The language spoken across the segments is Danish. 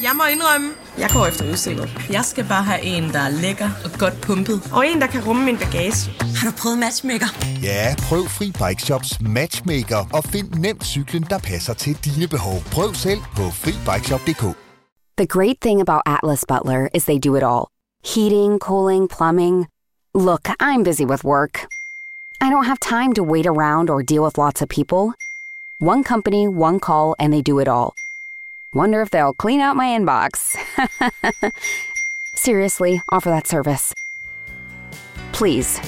Jeg må indrømme, jeg går efter udstyret. Jeg skal bare have en, der er lækker og godt pumpet. Og en, der kan rumme min bagage. Har du prøvet Matchmaker? Ja, prøv Free Bike Shops Matchmaker og find nemt cyklen, der passer til dine behov. Prøv selv på FreeBikeShop.dk. The great thing about Atlas Butler is they do it all. Heating, cooling, plumbing. Look, I'm busy with work. I don't have time to wait around or deal with lots of people. One company, one call, and they do it all. Wonder if they'll clean out my inbox. Seriously, offer that service. Please.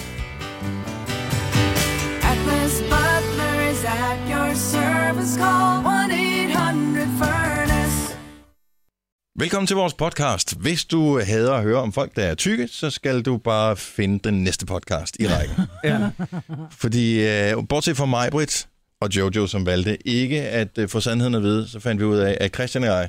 Atlas Butler is at your service. Call 1-800-FURNACE. Velkommen til vores podcast. Hvis du hader at høre om folk, der er tykke, så skal du bare finde den næste podcast i rækken. Ja. Fordi bortset fra mig, Britt og Jojo, som valgte ikke at få sandheden at vide, så fandt vi ud af, at Christian og jeg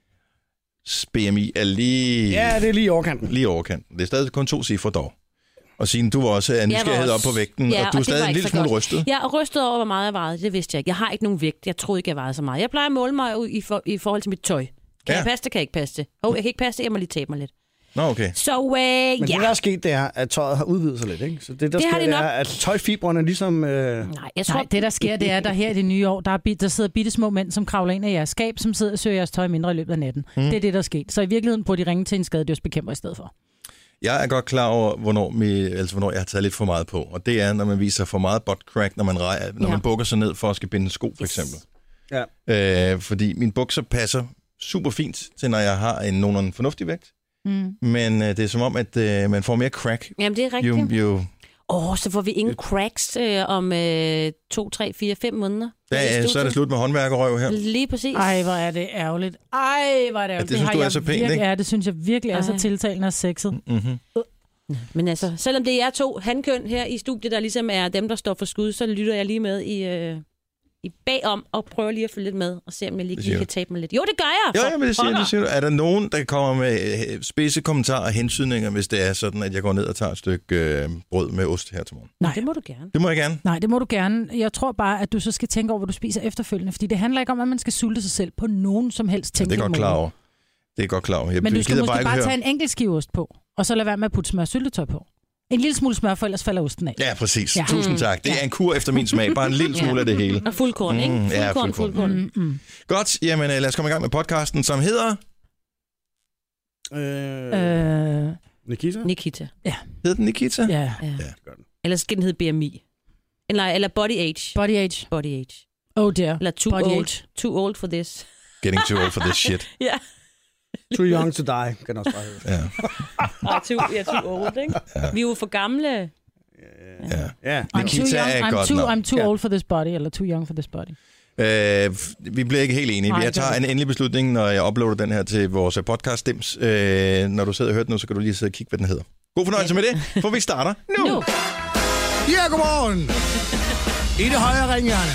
BMI er lige... Ja, det er lige overkanten. Lige overkanten. Det er stadig kun 2 cifre dog. Og Signe, du var også nysgerrighed op på vægten, ja, og du er stadig en lille smule rystet. Jeg er rystet over, hvor meget jeg vejede. Det vidste jeg ikke. Jeg har ikke nogen vægt. Jeg troede ikke, jeg vejede så meget. Jeg plejer at måle mig i forhold til mit tøj. Kan jeg passe det, kan jeg ikke passe det? Jeg kan ikke passe det, jeg må lige tabe mig lidt. Nå, okay. Så, Men det, der er sket, det er, at tøjet har udvidet sig lidt, ikke? Så det, der sker, det er, at tøjfibrene ligesom... Nej, det der sker, det er, at der her i det nye år, der sidder bittesmå mænd, som kravler ind i jeres skab, som sidder og søger jeres tøj mindre i løbet af natten. Det er det, der er sket. Så i virkeligheden burde de ringe til en skadedyrsbekæmper i stedet for. Jeg er godt klar over, hvornår jeg har taget lidt for meget på. Og det er, når man viser for meget butt crack, når man bukker sig ned for at skal binde en sko, for eksempel. Ja. Fordi min bukser passer super fint til, når jeg har en nogenlunde fornuftig vægt. Men det er som om, at man får mere crack. Jamen, det er rigtigt. Så får vi ingen cracks om 2, 3, 4, 5 måneder. Ja, så er det slut med håndværkerrøv her. Lige præcis. Ej, hvor er det ærgerligt. Ja, det synes du er så pænt, ikke? Ja, det synes jeg virkelig er så tiltalende og sexet. Mm-hmm. Men altså, selvom det er 2 handkøn her i studiet, der ligesom er dem, der står for skud, så lytter jeg lige med i bagom og prøver lige at følge lidt med og se, om jeg lige kan tabe mig lidt. Jo, det gør jeg! Jo, men det siger du. Er der nogen, der kommer med spidse kommentarer og hensydninger, hvis det er sådan, at jeg går ned og tager et stykke brød med ost her til morgen? Nej, det må du gerne. Det må jeg gerne? Nej, det må du gerne. Jeg tror bare, at du så skal tænke over, hvad du spiser efterfølgende, fordi det handler ikke om, at man skal sulte sig selv på nogen som helst tænkelig måde. Det er godt klar over. Men du skal måske bare tage en enkelt skive ost på, og så lade være med at putte smør og syltetøj på. En lille smule smør, for ellers falder osten af. Ja, præcis. Ja. Tusind tak. Det er en kur efter min smag. Bare en lille smule af det hele. Og fuldkorn, ikke? Fuldkorn. Godt. Jamen, lad os komme i gang med podcasten, som hedder... Nikita? Ja. Hedder den Nikita? Ja. Eller skal den hedde BMI? Eller Body Age? Body Age. Oh dear. Eller Too old for this. Getting too old for this shit. Ja. Too young to die, kan også bare hedde. Too old, ikke? Ja. Vi er jo for gamle. Ja. Nikita er godt nok. I'm too old for this body, eller too young for this body. Vi bliver ikke helt enige. Jeg tager en endelig beslutning, når jeg uploader den her til vores podcast Stims. Når du sidder og hører den nu, så kan du lige sidde og kigge, hvad den hedder. God fornøjelse med det, for vi starter nu. Ja, godmorgen. I det højre ringhjørne.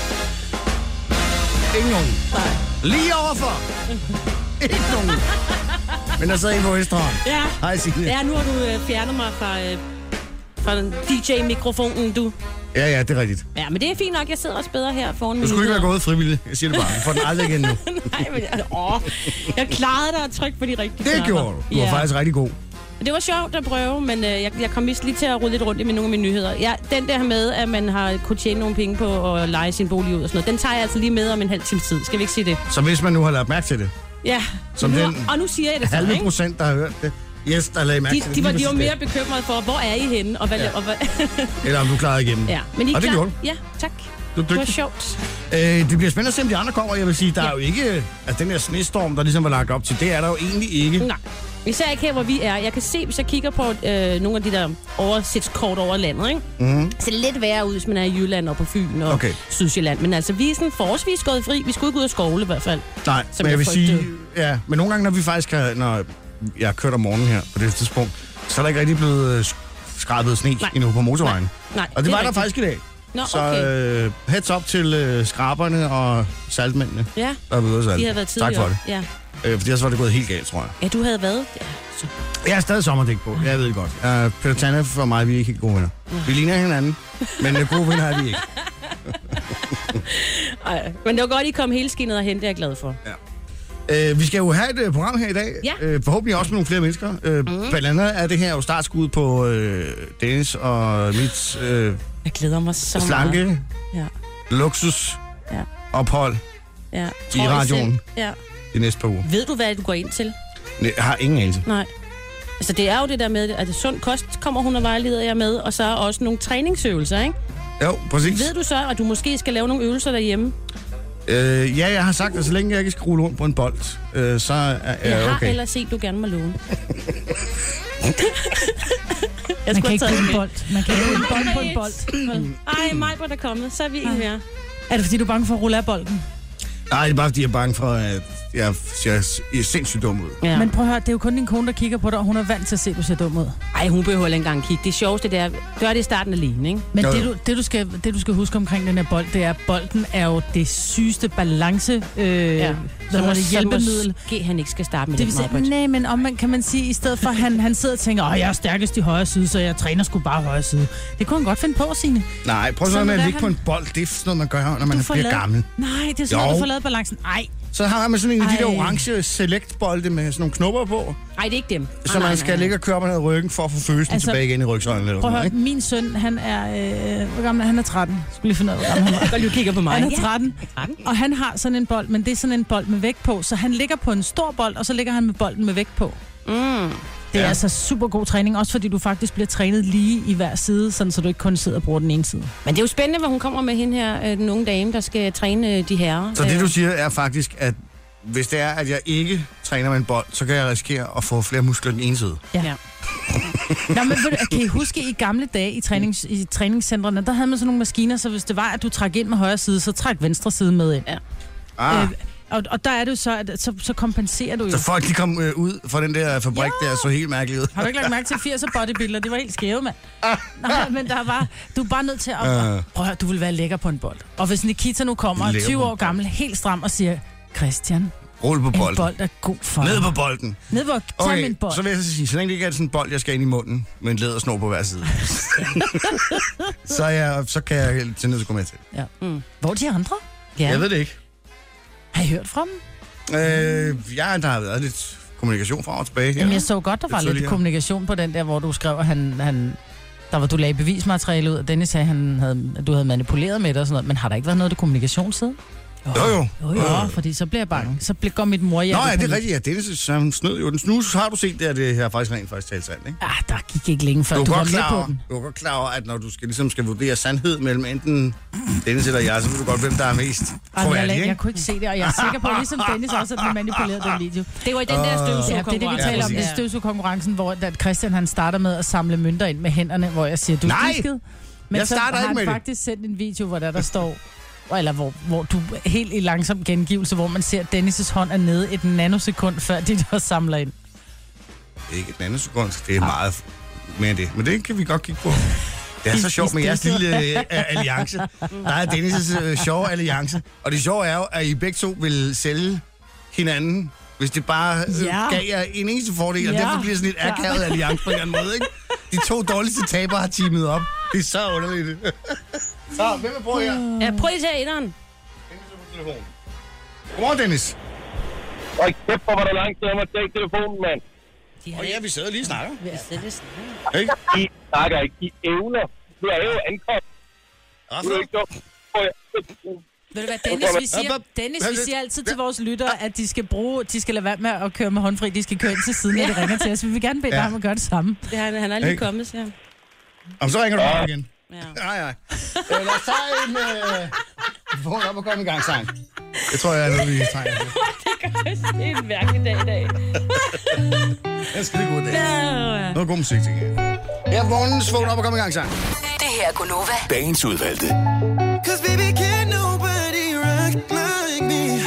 Ingen nogen. Lige overfor. Ikke nogen. Men der sidder en på højre hånd. Ja. Hej, Signe. Ja, nu har du fjernet mig fra den DJ-mikrofonen, du. Ja, det er rigtigt. Ja, men det er fint nok. Jeg sidder også bedre her foran mig. Du skulle ikke være gået frivilligt. Jeg siger det bare. Jeg får den aldrig igen nu. Nej, men jeg klarede dig at trykke på de rigtige Det gjorde du. Du var faktisk rigtig god. Det var sjovt at prøve, men jeg kom vist lige til at rode lidt rundt i nogle af mine nyheder. Ja, den der med, at man har kunnet tjene nogle penge på at leje sin bolig ud og sådan noget, den tager jeg altså lige med om en halv times tid. Skal vi ikke sige det? Så hvis man nu har lagt mærke til det. Ja, som og nu siger jeg det så, halve ikke? procent, der har hørt det. Yes, der lagde mærke til det. De var mere bekymrede for, hvor er I henne? Og hvad, eller om du klarede igennem. Ja, men og det gjorde du. Ja, tak. Det var sjovt. Det bliver spændende at se, om de andre kommer. Jeg vil sige, der er jo ikke... Altså, den her snestorm, der ligesom var lagt op til, det er der jo egentlig ikke. Nej. Især ikke her, hvor vi er. Jeg kan se, hvis jeg kigger på nogle af de der oversigtskort over landet, ikke? Mm-hmm. Så det er lidt værre ud, hvis man er i Jylland og på Fyn og Sydsjælland. Men altså, vi er sådan forholdsvis gået fri. Vi skulle ikke ud af skovle i hvert fald. Nej, men jeg vil sige... Ja, men nogle gange, når vi faktisk har... Når jeg har kørt om morgenen her på det tidspunkt, så er der ikke rigtig blevet skrabet sne endnu på motorvejen. Nej, og det var der faktisk i dag. Nå, så heads up til skraberne og saltmændene. Ja, der er ude de havde været tidligere. Tak for det. Ja. Fordi ellers var det gået helt galt, tror jeg. Ja, du havde været. Ja, så. Jeg har stadig sommerdæk på, jeg ved det godt. Peter Tanne for mig, vi er ikke helt gode venner. Vi ligner hinanden, men gode venner er vi ikke. Ej, men det var godt, I kom hele skinnet og hente, jeg er glad for. Vi skal jo have et program her i dag. Ja. Forhåbentlig også med nogle flere mennesker. Blandt andet er det her jo startskud på Dennis og mit jeg glæder mig så slanke, meget. luksus, ophold i radioen de næste par uger. Ved du, hvad du går ind til? Jeg har ingen anelse. Nej. Altså, det er jo det der med, at sund kost kommer hun og vejleder jer med, og så er også nogle træningsøvelser, ikke? Jo, præcis. Ved du så, at du måske skal lave nogle øvelser derhjemme? Ja, jeg har sagt, at så længe jeg ikke skal rulle rundt på en bold, så er jeg okay. Jeg har ellers set, du gerne må låne. Man kan ikke bruge en bold. Man kan ikke bruge en bold på en bold. Ej, mig var der kommet. Så er vi ikke mere. Er det, fordi du er bange for at rulle af bolden? Nej, det er bare, fordi jeg er bange for, at jeg ser sindssygt dum ud. Ja. Men prøv at høre, det er jo kun din kone, der kigger på dig, og hun er vant til at se, at du ser dum ud. Ej, hun behøver ikke engang kigge. Det sjoveste, det er, gør det i starten alene, ikke? Men det du skal huske omkring den her bold, det er, at bolden er jo det sygeste balance hjælpemiddel. Måske han ikke skal starte med det. Det vil sige, nej, men om kan man sige, i stedet for, han sidder og tænker, jeg er stærkest i højre side, så jeg træner sgu bare højre side. Det kunne han godt finde på, Signe. Nej, prøv så med at ligge på en bold. Det er sådan noget, man gør, når man bliver gammel. Nej, det er sådan noget, du får lavet balancen. Ej. Så har man sådan en af de der orange select-bolde med sådan nogle knopper på. Nej, det er ikke dem. Så man skal ligge og køre op og ned ryggen for at få følelsen tilbage igen i rygsøjlen. Prøv at høre, min søn, han er... hvor gammel er han? Han er 13. Skulle lige finde ud af, hvor gammel han er. Du kigger på mig. Han er 13. Og han har sådan en bold, men det er sådan en bold med vægt på. Så han ligger på en stor bold, og så ligger han med bolden med vægt på. Det er altså super god træning, også fordi du faktisk bliver trænet lige i hver side, sådan så du ikke kun sidder og bruger den ene side. Men det er jo spændende, hvad hun kommer med hende her, den unge dame, der skal træne de herrer. Så det du siger er faktisk, at hvis det er, at jeg ikke træner med en bold, så kan jeg risikere at få flere muskler den ene side. Ja. Nå, men kan I huske, i gamle dage i træningscentrene, der havde man sådan nogle maskiner, så hvis det var, at du trak ind med højre side, så træk venstre side med ind. Ja. Og der er det jo så, at så kompenserer du jo. Så folk de kom ud fra den der fabrik der, så helt mærkeligt ud. Har du ikke lagt mærke til 80'er bodybuilder? Det var helt skæve, mand. Nej, men du er bare nødt til at... Prøv at høre, du vil være lækker på en bold. Og hvis Nikita nu kommer, 20 år gammel, helt stram og siger, Christian, rulle på bolden. En bold er god for ned på bolden. Ned på, tag min bold. Så vil jeg så sige, så længe det ikke er sådan en bold, jeg skal ind i munden, med en lædersnor på hver side. så kan jeg til nødt til at gå med til. Ja. Hvor er de andre? Ja. Jeg ved det ikke. Har I hørt fra dem? Der har været lidt kommunikation fra og tilbage. Jamen, jeg så godt, der var lidt kommunikation på den der, hvor du skrev, at du lagde bevismateriale ud, og Dennis sagde, at du havde manipuleret med det og sådan noget. Men har der ikke været noget af kommunikation siden? Jo, fordi så bliver jeg bange. Så går mit mor hjem. Nå ja, det er rigtigt. Ja, Dennis snød jo. Nu har du set det, at det her faktisk talt sandt, ikke? Der gik ikke længe før du var med på den. Du er godt klar over, at når du skal vurdere sandhed mellem enten Dennis eller jeg, så ved du godt, hvem der er mest troværdig, jeg kunne ikke se det, og jeg er sikker på, at ligesom Dennis også har manipuleret den video. Det var i den der støvsugerkonkurrence. Det er det, vi taler om. Det er støvsugerkonkurrencen, hvor Christian han starter med at samle mønter ind med hænderne, hvor jeg siger, du er disket. Men så har han faktisk sendt en video, hvor der står... Eller hvor du helt i langsom gengivelse, hvor man ser, at Dennis' hånd er nede et nanosekund, før de der samler ind. Det er ikke et nanosekund, det er meget mere end det. Men det kan vi godt kigge på. Det er så sjovt med jeres lille alliance. Der er Dennis' sjove alliance. Og det sjove er jo, at I begge to vil sælge hinanden, hvis det bare gav jer en eneste fordel. Og derfor bliver sådan et akavet alliance på en eller anden måde, ikke? De to dårligste tabere har teamet op. Det er så underligt. Så, hvem vil prøve her? Ja, prøv lige at etteren. Godmorgen, Dennis. Hold kæft, hvor var der langt til at tage telefonen, mand. Ja, vi sidder lige og snakker. Ikke? I snakker ikke. I evner. Du er jo ankommet. Du er ikke dum. Ved du hvad, Dennis, vi siger altid til vores lyttere, at de skal lade være med at køre med håndfri. De skal køre ind til siden, når de ringer til os. Vi vil gerne bede dig om at gøre det samme. Han er lige kommet, siger han. Om så ringer du bare igen. Ja. Lad os tage en telefon op og komme i gang, sang. Det tror jeg er noget, vi trænger til. Det gør det en mærkelig dag i dag. Jeg skal lige gå i dag. Noget god musik til jer. Ja, morgens vågn op og komme i gang, sang. Det her er Gunova. Dagens udvalgte. Cause baby, can't nobody rock like me.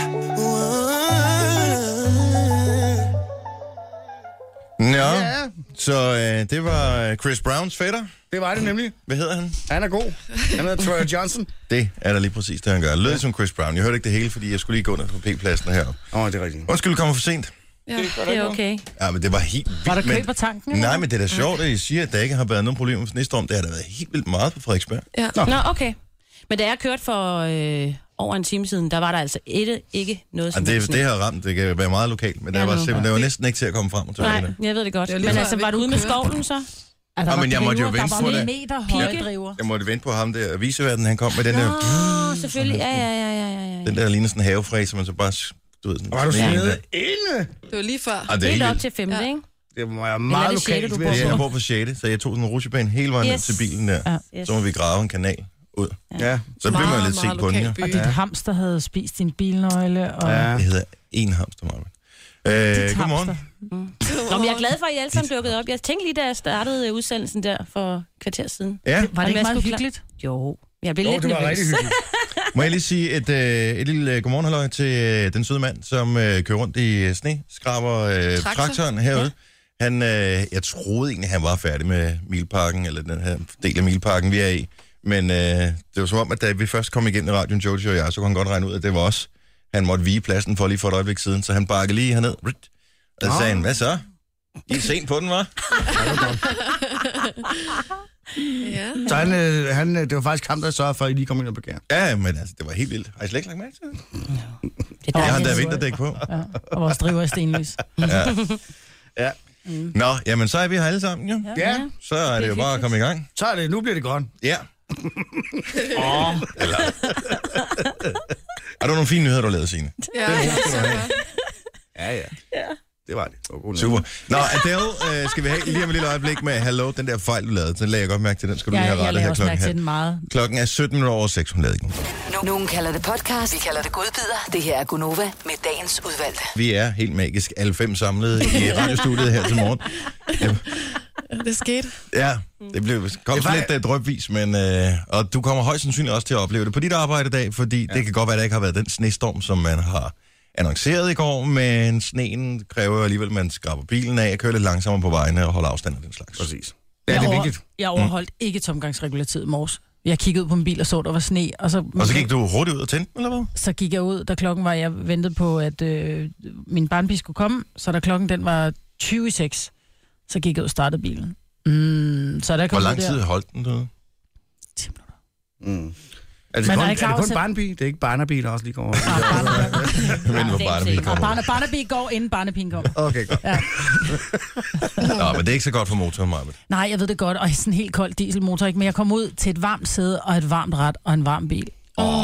Ja, så det var Chris Browns fætter. Det var det nemlig. Hvad hedder han? Han er god. Han hedder Troy Johnson. Det er da lige præcis det, han gør. Lød som Chris Brown. Jeg hørte ikke det hele, fordi jeg skulle lige gå ned på P-pladsen heroppe. Det er rigtigt. Undskyld, du kommer for sent. Ja, det er okay. Ja, men det var helt vildt. Var der køb på tanken? Nej, men det er da sjovt, at I siger, at der ikke har været nogen problemer med næste år. Det har da været helt vildt meget på Frederiksberg. Ja. Nå, okay. Men da jeg kørte for over en time siden, der var der altså ikke noget som det har ramt. Det kan være meget lokalt, men det var næsten ikke til at komme frem og tilbage. Nej, jeg ved det godt. Men altså, var du ude med skovlen så? Altså, men jeg måtte jo vente på det. Jeg måtte vente på ham der. Viseverden, han kom med den der... selvfølgelig. Ja. Den der ligner sådan en havefræs, som man så bare... Du ved, var du snede inde? Det var lige før. Helt op til 5, ikke? Det var meget lokalt. Jeg bor på 6. Så jeg tog sådan en rutsjebane hele vejen ned til bilen der. Så må vi grave en kanal ud. Ja. Så bliver man lidt sent på den her. Og dit hamster havde spist din bilnøgle. Og... Ja. Det hedder en hamster, Marvind. Godmorgen. Nå, men jeg er glad for, at I alle sammen dukkede op. Jeg tænkte lige, da jeg startede udsendelsen der for kvarter siden. Ja. Var det ikke meget hyggeligt? Jo. Jeg blev lidt det var rigtig hyggeligt. Må jeg lige sige et lille godmorgenhalløj til den søde mand, som kører rundt i sneskraber traktoren herude. Han, jeg troede egentlig, han var færdig med Milparken, eller den her del af Milparken, vi er i. Men det var som om, at da vi først kom igennem i radioen, Jojo og jeg, så kunne han godt regne ud, at det var os. Han måtte vige pladsen for lige for et øjeblik siden, så han bakkede lige herned. Og så sagde han, hvad så? I er sent på den, hva'? Ja. Så han, det var faktisk ham, der sørgede for, at I lige kom ind og begære. Ja, men altså, det var helt vildt. Har I slet ikke lagt mærke til det? Jeg har da vinterdæk på. Ja, og vores driver i stenlys. Ja. Nå, jamen så er vi her alle sammen, jo. Ja. Så er det jo bare at komme i gang. Så er det, nu bliver det godt. Ja. Eller... Er der nogle fine nyheder, du har lavet, Signe? Ja. Det var det. Super. Nå, Adele skal vi have lige om et lille øjeblik med Hello, den der fejl, du lavede. Den lagde jeg godt mærke til, den skal du lige have rettet her klokken her. Klokken er 17:17, hun lavede ikke. Nogen kalder det podcast, vi kalder det godbider. Det her er Gunova med dagens udvalgte. Vi er helt magisk alle 5 samlet i radiostudiet her til morgen. Det skete. Ja, det kom lidt drypvis, men og du kommer højst sandsynligt også til at opleve det på dit arbejde i dag, fordi det kan godt være, at der ikke har været den snestorm, som man har annonceret i går, men sneen kræver alligevel, at man skraber bilen af og kører lidt langsommere på vejene og holder afstand af den slags. Præcis. Ja, det er vigtigt. Jeg overholdt ikke tomgangsregulativ i morges. Jeg kiggede ud på min bil og så, der var sne. Og så gik du hurtigt ud og tændte, eller hvad? Så gik jeg ud, da klokken var, jeg ventede på, at min barnpige skulle komme, så da klokken den var 5:20, så gik jeg ud og startede bilen. Så der kom hvor lang tid holdt den derude? 10 minutter. Altså, er det kun barnepige? Det er ikke barnebil, der også lige går over? Men hvor barnepige kommer. Barnepige går, inden barnepigen kommer. Okay, godt. Ja. Nå, men det er ikke så godt for motoren, Marvind. Nej, jeg ved det godt, og sådan en helt kold dieselmotor, ikke? Men jeg kom ud til et varmt sæde, og et varmt rat, og en varm bil.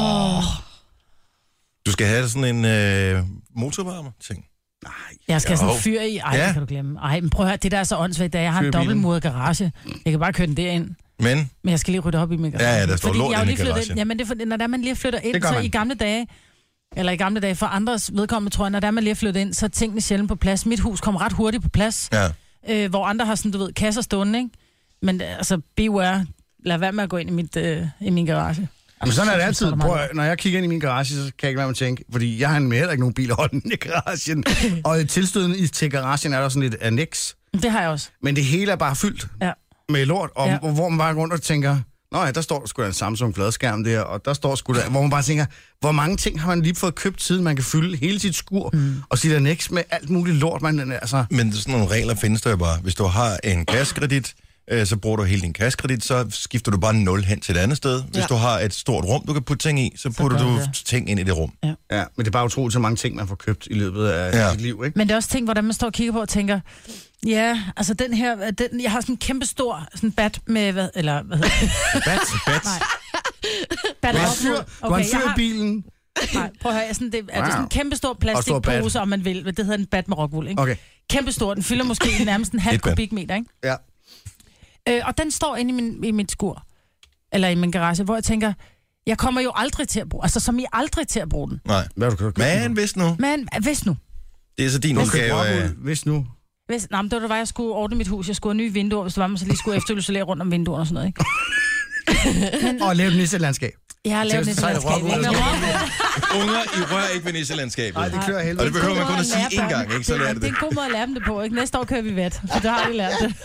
Du skal have sådan en motorvarmer-ting. Nej. Jeg skal have sådan en fyr i. Det kan du glemme. Men prøv at høre, det der er så åndssvagt, da jeg har en dobbeltmuret garage. Jeg kan bare køre den derind. Men jeg skal lige rydde op i min garage. Ja, der står lort inde i garagen. Jamen, det er, når man lige flytter ind, så i gamle dage, for andres vedkommende, tror jeg, når man lige flytter ind, så er tingene sjældent på plads. Mit hus kom ret hurtigt på plads. Ja. Hvor andre har sådan, du ved, kasser stående, ikke? Men altså, beware. Lad være med at gå ind i min garage. Jamen sådan er det altid. Når jeg kigger ind i min garage, så kan jeg ikke være med at tænke, fordi jeg har heller ikke nogen bil holdende i garagen. Og tilstøden til garagen er der sådan lidt annex. Det har jeg også. Men det hele er bare fyldt med lort, og hvor man bare går rundt og tænker, nå ja, der står sgu da en Samsung fladskærm der, og der står sgu da, hvor man bare tænker, hvor mange ting har man lige fået købt, siden man kan fylde hele sit skur, og sit annex med alt muligt lort, altså. Men sådan nogle regler findes der jo bare. Hvis du har en kassekredit, så bruger du hele din kassekredit, så skifter du bare 0 hen til et andet sted. Hvis du har et stort rum, du kan putte ting i, så putter du ting ind i det rum. Ja, men det er bare utroligt så mange ting, man får købt i løbet af sit liv, ikke? Men det er også ting, hvordan man står og kigger på og tænker, ja, altså den her, jeg har sådan en kæmpe stor sådan bat med, hvad hedder det? Bat? Nej. Bat du har en fyr i bilen. Nej, prøv at høre, det er sådan en kæmpe stor plastikpose, om man vil. Det hedder en bat med rockwool, ikke? Okay. Kæmpe stor, den fylder måske nærmest en halv kubikmeter, ikke? Ja. Og den står inde i mit skur, eller i min garage, hvor jeg tænker, jeg kommer jo aldrig til at bruge, altså som I aldrig til at bruge den. Nej, men hvis nu. Det er så din udgave. Hvis nu. Nej, men det var, jeg skulle ordne mit hus, jeg skulle have nye vinduer, hvis det var, man så lige skulle efterisolere rundt om vinduerne og sådan noget, ikke? Og lave et nisselandskab. Jeg har lavet et nisselandskab. Unger, I rører ikke ved nisselandskabet. Nej, det klør helvede. Og det behøver man kun at sige én gang, ikke? Så lærer det. Det er en god måde at lære dem det på, ikke? Næste år kører vi vat, for der har vi lært det.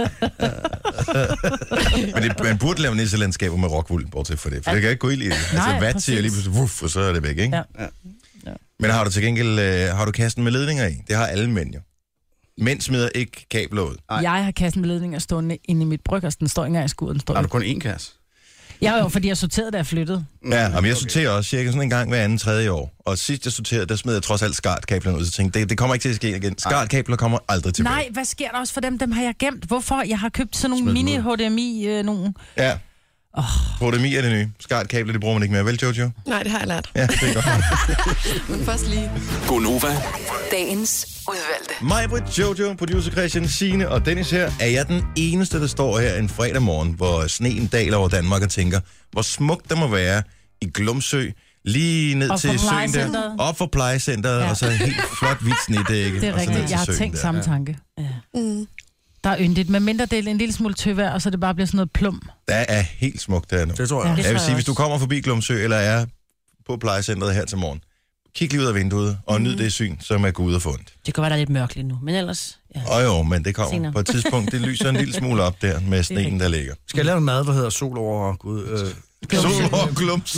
Men man burde lave nisselandskaber med rockwool, bortset for det. For det kan ikke gå ild i det. Altså vat siger lige pludselig, wuff, og så er det væk, ikke? Ja. Men har du til gengæld, har du kassen med ledninger i? Det har alle mænd jo. Mænd smider ikke kabler ud. Jeg har kassen med ledninger stående inde i mit bryggerst. Den står ikke engang i skuden. Har du kun én kasse? Jo, fordi jeg sorterede, da jeg flyttede. Ja, men jeg sorterer også cirka sådan en gang hver anden, tredje år. Og sidst jeg sorterede, der smed jeg trods alt skartkablerne ud. Så tænkte det kommer ikke til at ske igen. Skartkabler kommer aldrig tilbage. Nej, hvad sker der også for dem? Dem har jeg gemt. Hvorfor? Jeg har købt sådan nogle mini-HDMI, nogle... Ja. HDMI er det nye. Skartkabler, det bruger man ikke mere. Vel, Jojo? Nej, det har jeg lært. Ja, det er godt. Men først lige. Gonova. Dagens udvalgte. Mig, Britt, Jojo, producer Christian, Signe og Dennis her. Er jeg den eneste, der står her en fredag morgen, hvor sneen daler over Danmark og tænker, hvor smukt der må være i Glumsø, lige ned til søen der, op for plejecenteret, og så helt flot hvidt snedække. Det er rigtigt. Jeg har tænkt samme tanke. Ja. Der er yndigt, med mindre del en lille smule tøvejr, og så det bare bliver sådan noget plum. Der er helt smukt der nu. Det tror jeg. Jeg vil sige, hvis du kommer forbi Glumsø, eller er på plejecenteret her til morgen, kig lige ud af vinduet, og nyd det syn, som er gået ud og fundet. Det kan være, der er lidt mørkt lige nu, men ellers... Ja. Jo, men det kommer senere. På et tidspunkt. Det lyser en lille smule op der med sneen, der ligger. Skal jeg lave en mad, der hedder sol over Gud? Sol over Glumsø.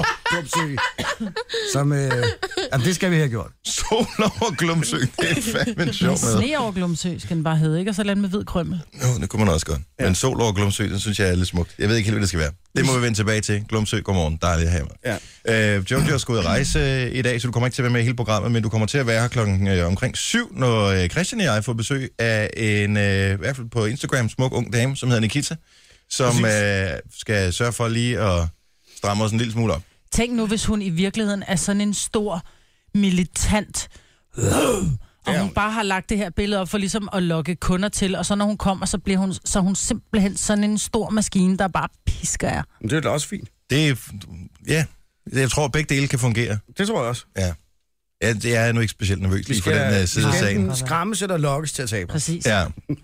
Som, jamen, det skal vi have gjort. Sol over Glumsø, det er fandme en sjov mad. Sne over Glumsø skal den bare hedde, ikke? Og så lande med hvid krømmel. Jo, det kunne man også godt. Ja. Men sol over Glumsø, den synes jeg er lidt smukt. Jeg ved ikke helt, hvad det skal være. Det må vi vende tilbage til. Glumsø, godmorgen. Dejligt at have med. Ja. Jojo skal ud at rejse i dag, så du kommer ikke til at være med i hele programmet, men du kommer til at være her klokken omkring 7, når Christian og jeg får besøg af en, i hvert fald på Instagram, smuk ung dame, som hedder Nikita, som skal sørge for lige at stramme os en lille smule op. Tænk nu, hvis hun i virkeligheden er sådan en stor militant, og hun bare har lagt det her billede op for ligesom at lokke kunder til, og så når hun kommer, så bliver hun simpelthen sådan en stor maskine, der bare pisker jer. Men det er da også fint. Jeg tror, begge dele kan fungere. Det tror jeg også. Ja. Ja, det er nu ikke specielt nervøs lige for den side af sagen. Vi skal skræmmes eller lokkes til at tabe. Præcis. Ja.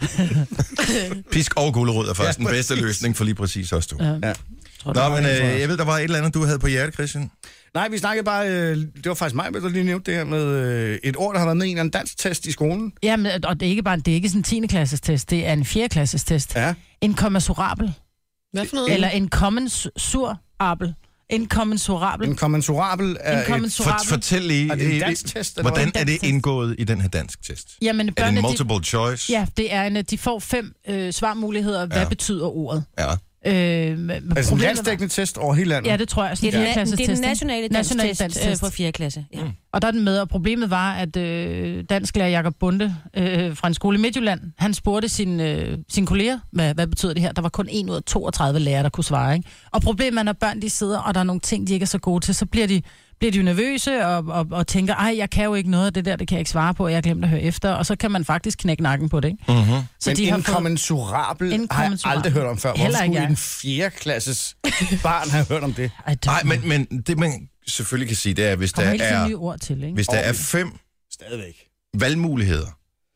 Pisk og gulerod er faktisk den bedste løsning for lige præcis os to. Ja. Nå, men jeg ved, der var et eller andet, du havde på hjerte, Christian. Nej, vi snakkede bare, det var faktisk mig, der lige nævnte det her med et ord, der har været med i en dansk test i skolen. Ja, men, og det er ikke bare det er ikke sådan en 10. klasses test, det er en 4. klasses test. Ja. En kommensurabel. Hvad for noget? Eller en kommensurabel. Inkommensurabel. Inkommensurabel er Fortæl lige, er det en dansk test, hvordan er det indgået i den her dansk test? Jamen, er det en multiple choice? Ja, det er de får 5 svarmuligheder. Hvad betyder ordet? Ja. Altså en landsdækkende test over hele landet? Ja, det tror jeg. Det er den nationale dansk-test på 4. klasse. Ja. Og der er den med, og problemet var, at dansklærer Jakob Bunde fra en skole i Midtjylland, han spurgte sine kolleger, hvad betyder det her? Der var kun 1 ud af 32 lærere, der kunne svare. Ikke? Og problemet er, når børn de sidder, og der er nogle ting, de ikke er så gode til, så bliver de jo nervøse og tænker, jeg kan jo ikke noget af det der, det kan jeg ikke svare på, og jeg har glemt at høre efter, og så kan man faktisk knække nakken på det, ikke? Mm-hmm. Så men inkommensurabel har jeg aldrig hørt om før. Hvorfor skulle en 4. klasses barn have hørt om det? Nej, men det man selvfølgelig kan sige, det er, hvis der er nye ord til, ikke? Hvis der er 5 stadigvæk valgmuligheder,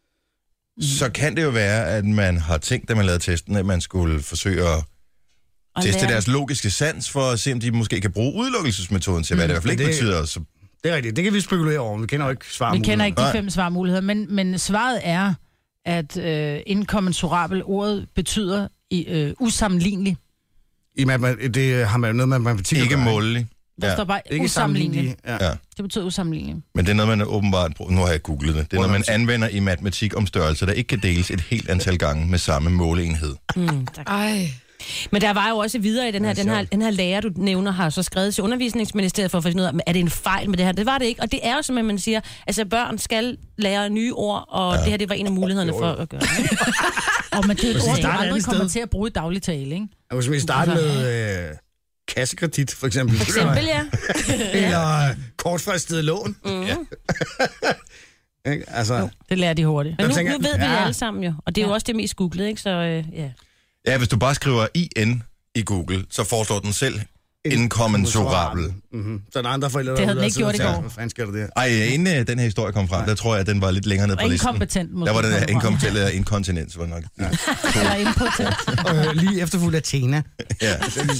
så kan det jo være, at man har tænkt, da man lavede testen, at man skulle forsøge at teste deres logiske sans, for at se, om de måske kan bruge udelukkelsesmetoden til, hvad det i hvert fald ikke betyder. Så... Det er rigtigt, det kan vi spekulere over, vi kender jo ikke svarmuligheder. Vi kender ikke de 5 svarmuligheder, men svaret er, at inkommensurabel ordet betyder usammenlignelig. Det har man jo noget med matematik. Ikke målelig. Der står bare ikke usammenlignelig. Ja. Det betyder usammenlignelig. Men det er noget, man åbenbart... Nu har jeg googlet det. Det er noget, man anvender i matematik om størrelser, der ikke kan deles et helt antal gange med samme måleenhed. Men der var jo også videre i den her lærer, du nævner, har så skrevet til undervisningsministeriet for at finde ud af, er det en fejl med det her? Det var det ikke, og det er jo som man siger, altså børn skal lære nye ord, og det her, det var en af mulighederne for at gøre det. Men det er et ord, du aldrig kommer til at bruge i daglig tale, ikke? Hvis vi starter med kassekredit, for eksempel. Ja. Eller kortfristede lån. Ja. Altså, det lærer de hurtigt. Men nu ved vi det alle sammen jo, og det er jo også det mest googlet, ikke? Så ja. Ja, hvis du bare skriver IN i Google, så foreslår den selv inkommensurabel. Mm-hmm. Så der er andre forældre, det havde den ikke gjort i går. Hvad fanden sker der der? Ej, inden den her historie kom frem, der tror jeg, at den var lidt længere ned på listen. Inkompetent måske. Der var den der inkompetent eller inkontinens, var nok. Ja. Eller impotent. Lige efterfulgt af Tina. Ja.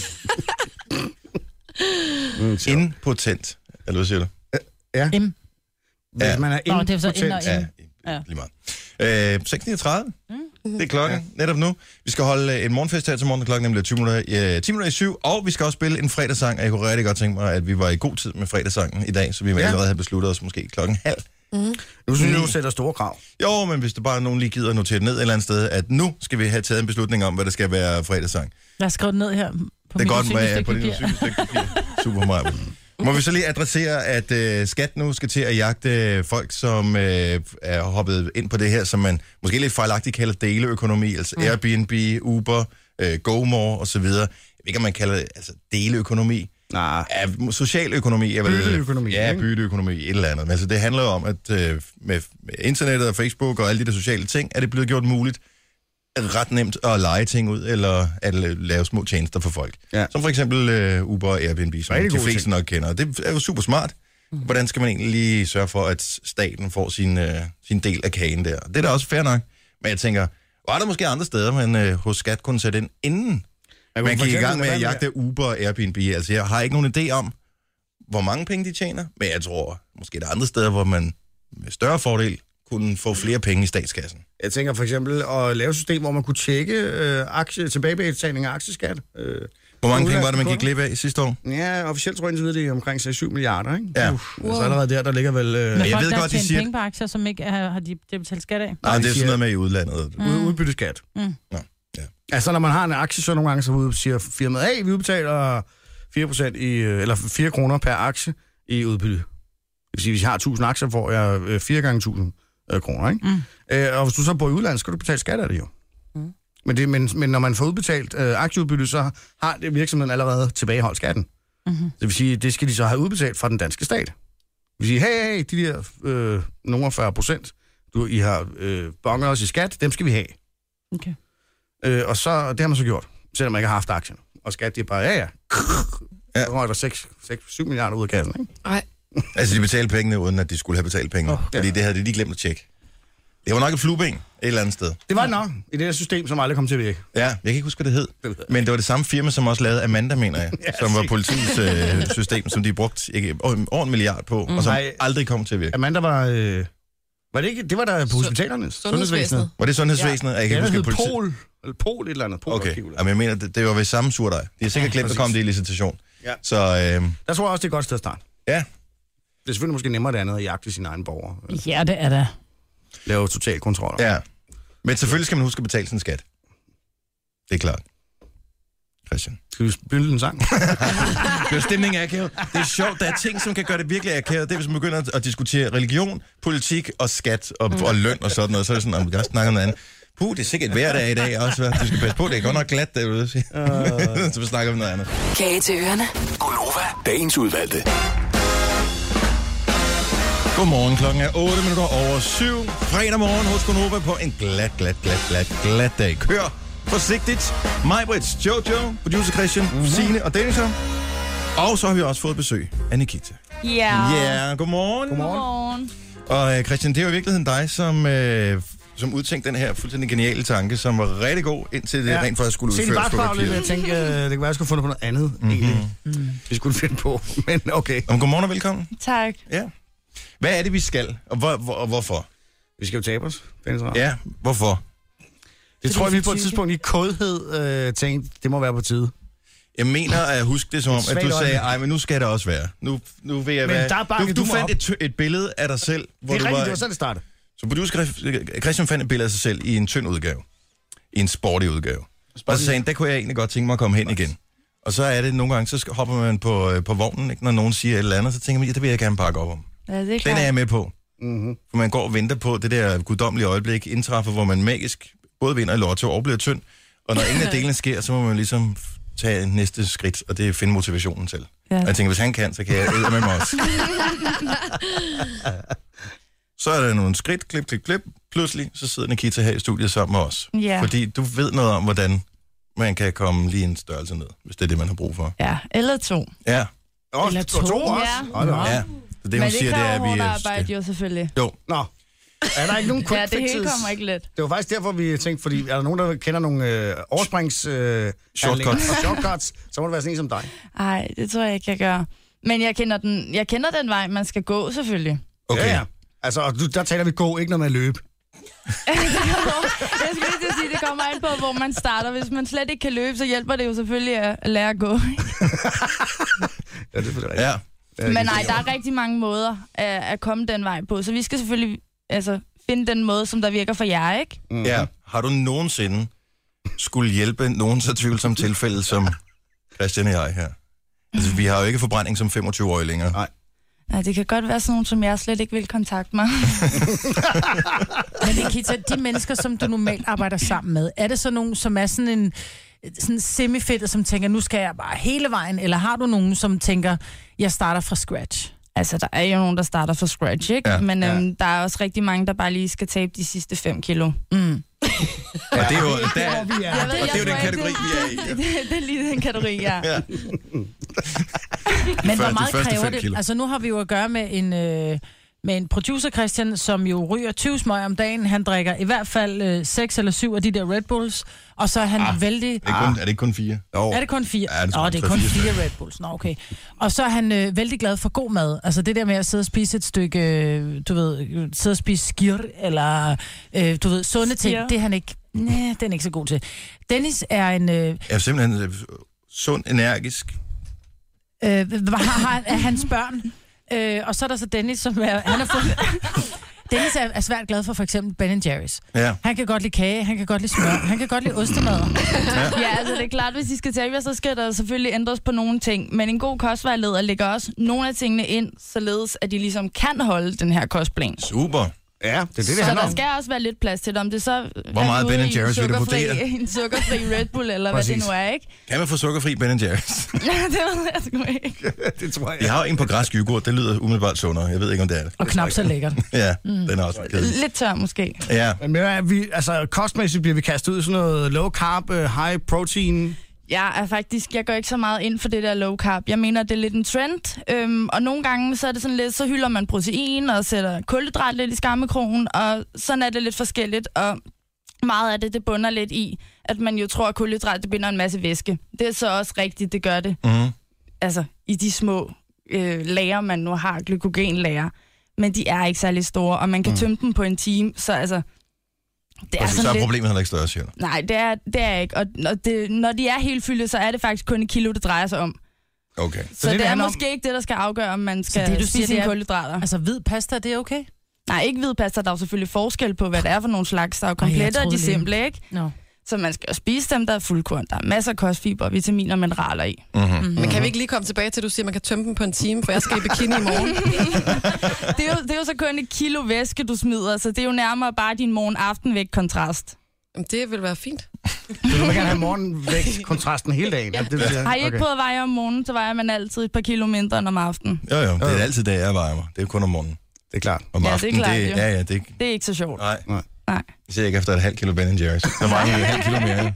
Impotent. Eller hvad siger du? Ja. Hvis man er impotent. Ja, lige meget. 6:39. Det er klokken netop nu. Vi skal holde en morgenfest her til morgen. Klokken nemlig 10 minutter i 7. Og vi skal også spille en fredagssang. Jeg kunne rigtig godt tænke mig, at vi var i god tid med fredagssangen i dag, så vi allerede havde besluttet os måske klokken Nu synes jeg, du sætter store krav. Jo, men hvis der bare nogen lige gider notere ned et eller andet sted, at nu skal vi have taget en beslutning om, hvad der skal være fredagssang. Jeg har skrevet ned her på det min sygestykke papir. Super meget. Må vi så lige adressere, at skat nu skal til at jagte folk, som er hoppet ind på det her, som man måske lidt fejlagtigt kalder deleøkonomi, altså Airbnb, Uber, GoMore osv. Jeg ved ikke, om man kalder det deleøkonomi. Nej. Socialøkonomi er vel... Bytteøkonomi. Ja, bytteøkonomi, et eller andet. Men altså, det handler jo om, at med internettet og Facebook og alle de der sociale ting, er det blevet gjort muligt ret nemt at lege ting ud, eller at lave små tjenester for folk. Ja. Som for eksempel Uber og Airbnb, som de fleste nok kender. Det er jo super smart. Hvordan skal man egentlig lige sørge for, at staten får sin del af kagen der? Det er da også fair nok. Men jeg tænker, var der måske andre steder, man hos skat kunne sætte ind inden man gik i gang med at jagte Uber og Airbnb? Altså, jeg har ikke nogen idé om, hvor mange penge de tjener, men jeg tror, måske der er andre steder, hvor man med større fordel kunne få flere penge i statskassen. Jeg tænker for eksempel at lave et system, hvor man kunne tjekke tilbagebetaling af aktieskat. Hvor mange penge var det, man gik glip af sidste år? Ja, officielt tror jeg, det er omkring 6-7 milliarder, ikke? Ja. Så allerede der ligger vel... Men folk, jeg ved godt, de siger... penge på aktier, som ikke har de betalt skat af? Nej, det er sådan noget med i udlandet. Udbytteskat. Nå, ja. Altså, når man har en aktie, så nogle gange så siger firmaet, hey, vi udbetaler 4% eller 4 kroner per aktie i udbytte. Det vil sige, hvis jeg har 1000 aktier, får jeg 4 gange 1000 kroner, ikke? Og hvis du så bor i udlandet, skal du betale skat af det jo. Men når man får udbetalt aktieudbytte, så har det virksomheden allerede tilbageholdt skatten. Det vil sige, det skal de så have udbetalt fra den danske stat. Det vil sige, hey, de der nogle 40%, I har bonget os i skat, dem skal vi have. Okay. Og så, det har man så gjort, selvom man ikke har haft aktien. Og skat, det er bare, ja. Så røg der 6-7 milliarder ud af kassen, ikke? Nej. Altså, de betalte pengene, uden at de skulle have betalt penge. Fordi det havde de glemt at tjekke. Det var nok et flueben et eller andet sted. Det var det nok, i det her system, som aldrig kom til at virke. Ja, jeg kan ikke huske, hvad det hed. Men det var det samme firma, som også lavede Amanda, mener jeg. Som var politiets system, som de brugte over 1 milliard på, og som aldrig kom til at virke. Amanda var... Var det ikke? Det var der på hospitalerne. Sundhedsvæsenet. Var det sundhedsvæsenet? Ja. Jeg kan huske politi. Pol et eller andet. Okay, jamen, jeg mener, det var ved samme surdej. De har sikkert glemt at komme det i licitation. Ja. Så, der tror jeg også, det er et godt sted at starte. Ja. Det er selvfølgelig måske nemmere det andet at jagte sine egne borgere. Ja, det er det. Lave total kontrol. Ja. Men selvfølgelig skal man huske at betale sin skat. Det er klart. Christian. Skal vi spille en sang? Det er stemningen akavet. Det er sjovt. Der er ting, som kan gøre det virkelig akavet. Det er, hvis man begynder at diskutere religion, politik og skat og løn og sådan noget. Så er det sådan, at vi kan også snakke om noget andet. Det er sikkert hverdag i dag også. Hvad? Du skal passe på, det er godt nok glat derude. Så vi snakker om noget andet. Kage til ørerne. Gonova, dagens udvalgte. Godmorgen, klokken er 8 minutter over 7. Fredag morgen hos Gonova på en glat dag. Kør forsigtigt. Majbrits, Jojo, producer Christian, Signe og Dennis. Og så har vi også fået besøg af Nikita. Ja, godmorgen. Godmorgen. Og Christian, det er jo i virkeligheden dig, som udtænkte den her fuldstændig geniale tanke, som var rigtig god, indtil det rent faktisk skulle udføres på papiret. Jeg tænkte, det kan være, jeg skulle finde på noget andet, egentlig. Vi skulle finde på, men okay. Godmorgen og velkommen. Tak. Ja. Hvad er det, vi skal, og hvorfor? Vi skal jo tabe os. Ja, hvorfor? Det tror jeg, vi på et tidspunkt i kodhed tænkte, det må være på tide. Jeg mener at huske det som om, at du sagde, ej, men nu skal det også være. Nu vil jeg være... Du fandt et billede af dig selv, hvor det er du rigtigt, var... det var sådan, det startede. Så producer Christian fandt et billede af sig selv i en tynd udgave. I en sporty udgave. Og så sagde han, der kunne jeg egentlig godt tænke mig at komme hen igen. Og så er det nogle gange, så hopper man på vognen, ikke? Når nogen siger et eller andet, så tænker man, ja, det vil jeg gerne pakke op om. Ja, det er den er jeg med på. For man går og venter på det der guddommelige øjeblik, indtræffer, hvor man magisk både vinder i lotto og bliver tynd. Og når ingen af delene sker, så må man ligesom tage næste skridt, og det er at finde motivationen selv. Ja. Og jeg tænker, hvis han kan, så kan jeg med mig også. Så er der nogle skridt, klip. Pludselig så sidder Nikita her i studiet sammen med os. Ja. Fordi du ved noget om, hvordan man kan komme lige en størrelse ned, hvis det er det, man har brug for. Ja, eller 2. Ja. Eller 2 også? Ja. Så det, hun siger, det er, at vi... Men det arbejde jo selvfølgelig. Jo. Nå. Er der ikke nogen quick fixes? Ja, det hele kommer ikke let. Det var faktisk derfor, vi tænkte, fordi er der nogen, der kender nogle oversprings... shortcuts, så må det være sådan en som dig. Nej, det tror jeg ikke, jeg gør. Men jeg kender den vej, man skal gå, selvfølgelig. Okay. Ja. Altså, der taler vi gå, ikke noget med at løbe. Jeg skal lige sige, det kommer an på, hvor man starter. Hvis man slet ikke kan løbe, så hjælper det jo selvfølgelig at lære at gå. Ja, det er rigtigt. Ja. Men nej, der er rigtig mange måder at komme den vej på, så vi skal selvfølgelig finde den måde, som der virker for jer, ikke? Mm. Ja, har du nogensinde skulle hjælpe nogen så tvivlsomme tilfælde som Christian og jeg her? Altså, vi har jo ikke forbrænding som 25-årige længere. Nej. Ja, det kan godt være sådan nogen, som jeg slet ikke vil kontakte mig. Men Nikita, de mennesker, som du normalt arbejder sammen med, er det så nogen, som er sådan semifedtet, som tænker, nu skal jeg bare hele vejen, eller har du nogen, som tænker, jeg starter fra scratch? Altså, der er jo nogen, der starter fra scratch, ikke? Ja, men der er også rigtig mange, der bare lige skal tabe de sidste 5 kilo. Mm. Og det er jo, det er jo den kategori, vi er i. Det er lige den kategori, ja. Men hvor meget kræver det? Altså, nu har vi jo at gøre med en producer, Christian, som jo ryger 20 smøger om dagen. Han drikker i hvert fald 6 eller 7 af de der Red Bulls, og så er han vældig... Er det ikke kun 4? Er det kun 4? Ja, det er kun 4 Red Bulls. Nå, okay. Og så er han vældig glad for god mad. Altså det der med at sidde og spise et stykke, sidde og spise skir, eller sunde ting, det er han ikke... Nej, den er ikke så god til. Dennis er en... er simpelthen sund, energisk. Er hans børn... og så er der så Dennis, som han har fået... Dennis er svært glad for eksempel Ben & Jerry's. Ja. Han kan godt lide kage, han kan godt lide smør, han kan godt lide ostemad. Ja, altså det er klart, hvis I skal tabe, så skal der selvfølgelig ændres på nogle ting. Men en god kostvejleder lægger også nogle af tingene ind, således at de ligesom kan holde den her kostplan. Super. Ja, det så handler om. Der skal også være lidt plads til det, om det så... Hvor meget Ben & Jerry's vil du vurdere? En sukkerfri Red Bull, eller hvad det nu er, ikke? Kan man få sukkerfri Ben & Jerry's? Ja, det ved jeg sgu ikke. Det tror jeg. Jeg har jo en på græsk yoghurt, det lyder umiddelbart sundere. Jeg ved ikke, om det er det. Og knap så lækkert. Ja, den er også kedelig. Lidt tør måske. Ja. Men kostmæssigt bliver vi kastet ud i sådan noget low carb, high protein... Jeg går ikke så meget ind for det der low carb. Jeg mener, det er lidt en trend. Og nogle gange, så er det sådan lidt, så hylder man protein og sætter kulhydrat lidt i skammekrogen, og sådan er det lidt forskelligt. Og meget af det bunder lidt i, at man jo tror, at kulhydrat, det binder en masse væske. Det er så også rigtigt, det gør det. Mm-hmm. Altså, i de små lager, man nu har, glykogenlager. Men de er ikke særlig store, og man kan tømme dem på en time, så altså... Det er så er problemet heller ikke større, siger du? Nej, det er ikke. Og når de er helt fyldte, så er det faktisk kun 1 kilo, det drejer sig om. Okay. Så det er måske ikke det, der skal afgøre, om man skal spise sine kulhydrater. Altså hvid pasta, det er okay? Nej, ikke hvid pasta. Der er jo selvfølgelig forskel på, hvad det er for nogle slags. Der er jo komplette og de simple, ikke? No. Så man skal jo spise dem, der er fuldkorn. Der er masser af kostfiber, vitaminer og mineraler i. Mm-hmm. Mm-hmm. Men kan vi ikke lige komme tilbage til, at du siger, at man kan tømme dem på en time, for jeg skal i bikini i morgen? det er jo så kun 1 kilo væske, du smider, så det er jo nærmere bare din morgen-aften-vægt-kontrast. Jamen, det vil være fint. Du vil gerne have morgenvægt-kontrasten hele dagen. Ja. Har I ikke prøvet at veje om morgenen, så vejer man altid et par kilo mindre end om aftenen. Jo, det er altid det, jeg vejer mig. Det er jo kun om morgenen. Det er klart. Om aftenen, det er klart, det er ikke så sjovt. Nej. Jeg ser ikke efter et halvt kilo Ben & Jerry's. Så vejer jeg et halvt kilo mere.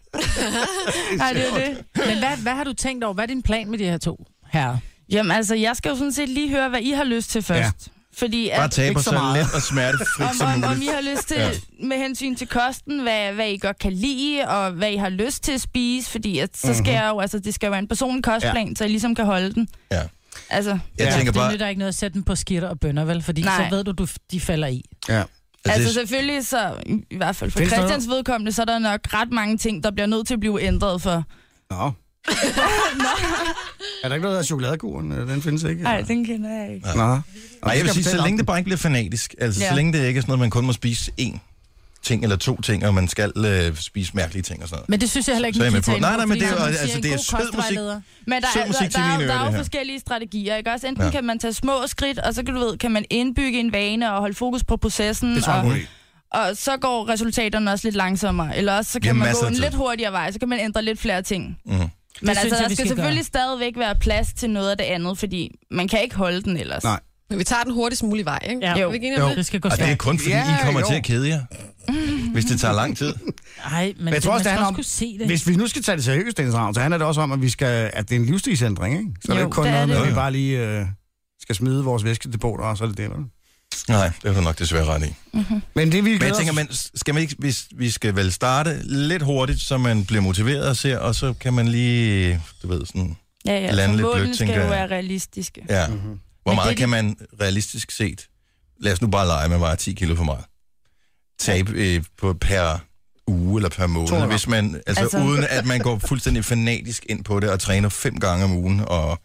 Nej, det er det. Men hvad har du tænkt over? Hvad er din plan med de her 2 herrer? Jamen altså, jeg skal jo sådan set lige høre, hvad I har lyst til først. Ja. Fordi bare taber så let og smertefrit som muligt. Om I har lyst til, med hensyn til kosten, hvad I godt kan lide, og hvad I har lyst til at spise, fordi at, så skal jeg jo, altså det skal jo være en personlig kostplan, så I ligesom kan holde den. Ja. Altså, jeg tænker bare... Det nytter ikke noget at sætte den på skitter og bønner, vel? Fordi så ved du, de falder i. Ja. Altså selvfølgelig, så i hvert fald for Christians vedkommende, så er der nok ret mange ting, der bliver nødt til at blive ændret for. Nå. Er der ikke noget af chokoladekuren? Den findes ikke? Nej, den kender jeg ikke. Nej, jeg vil sige, så længe det bare ikke bliver fanatisk, altså så længe det ikke er sådan noget, man kun må spise 1 ting eller 2 ting, og man skal spise mærkelige ting og sådan noget. Men det synes jeg heller ikke, Nej, men det er jo altså, det er sød musik. Men der er jo forskellige strategier, ikke også? Enten kan man tage små skridt, og så kan man indbygge en vane og holde fokus på processen. Og så går resultaterne også lidt langsommere. Eller også så kan man gå en lidt hurtigere vej, så kan man ændre lidt flere ting. Mm-hmm. Men altså, der skal selvfølgelig stadigvæk være plads til noget af det andet, fordi man kan ikke holde den ellers. Nej. Men vi tager den hurtigst mulige vej, ikke? Ja. Jo. Det skal gå svært. Og det er kun fordi, I kommer til at kede jer, hvis det tager lang tid. Nej, men jeg tror også, det handler om, hvis vi nu skal tage det seriøst, Dennis Ravn, så handler det også om, at det er en livsstilsændring, ikke? Så det er ikke kun noget med, at vi bare lige skal smide vores væskedepot, og så er det det, vel? Nej, det er du nok desværre ret i. Mm-hmm. Men det vi jeg tænker, skal man ikke, vi skal vel starte lidt hurtigt, så man bliver motiveret og ser, og så kan man lige, du ved, sådan lande lidt blødt, skal jo være realistiske. Ja. Mm-hmm. Hvor meget kan man realistisk set, lad os nu bare lege med vejer 10 kilo for meget, tabe på per uge eller per måned, hvis man, altså uden at man går fuldstændig fanatisk ind på det og træner 5 gange om ugen og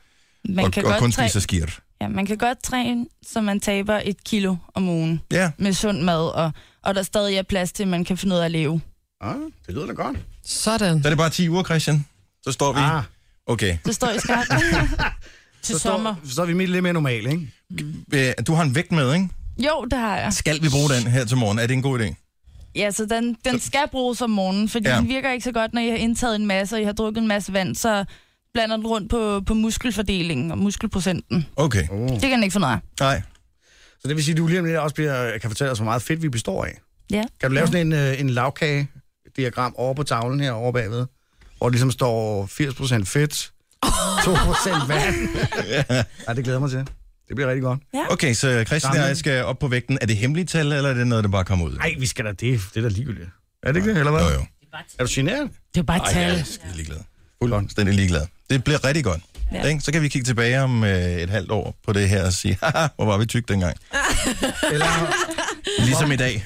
og kun spiser skirt. Ja, man kan godt træne, så man taber 1 kilo om ugen med sund mad, og der stadig er plads til, at man kan finde ud af at leve. Det lyder da godt. Sådan. Så er det bare 10 uger, Christian. Så står vi... Okay. Så står I skarpt. Til sommer. Så står vi lidt mere normalt, ikke? Du har en vægt med, ikke? Jo, det har jeg. Skal vi bruge den her til morgen? Er det en god idé? Ja, så den skal bruges om morgenen, fordi den virker ikke så godt, når I har indtaget en masse, og I har drukket en masse vand, så blander den rundt på muskelfordelingen og muskelprocenten. Okay. Det kan den ikke få noget af. Nej. Så det vil sige, at du lige om lidt også kan fortælle os, hvor meget fedt vi består af. Ja. Kan du lave sådan en lavkage-diagram over på tavlen her over bagved, hvor det ligesom står 80% fedt, 2% vand. Ja, det glæder mig til. Det bliver rigtig godt. Ja. Okay, så Christian og jeg skal op på vægten. Er det hemmeligt tal, eller er det noget, der bare kommer ud? Nej, vi skal da det. Det er da ligegyldigt. Er det ikke det, eller hvad? Jo. Er du generet? Det er bare et tal. Jeg er skide ligeglad. Fuldstændig ligeglad. Det bliver rigtig godt. Ja. Ikke? Så kan vi kigge tilbage om et halvt år på det her og sige, haha, hvor var vi tyk dengang. Eller ligesom i dag.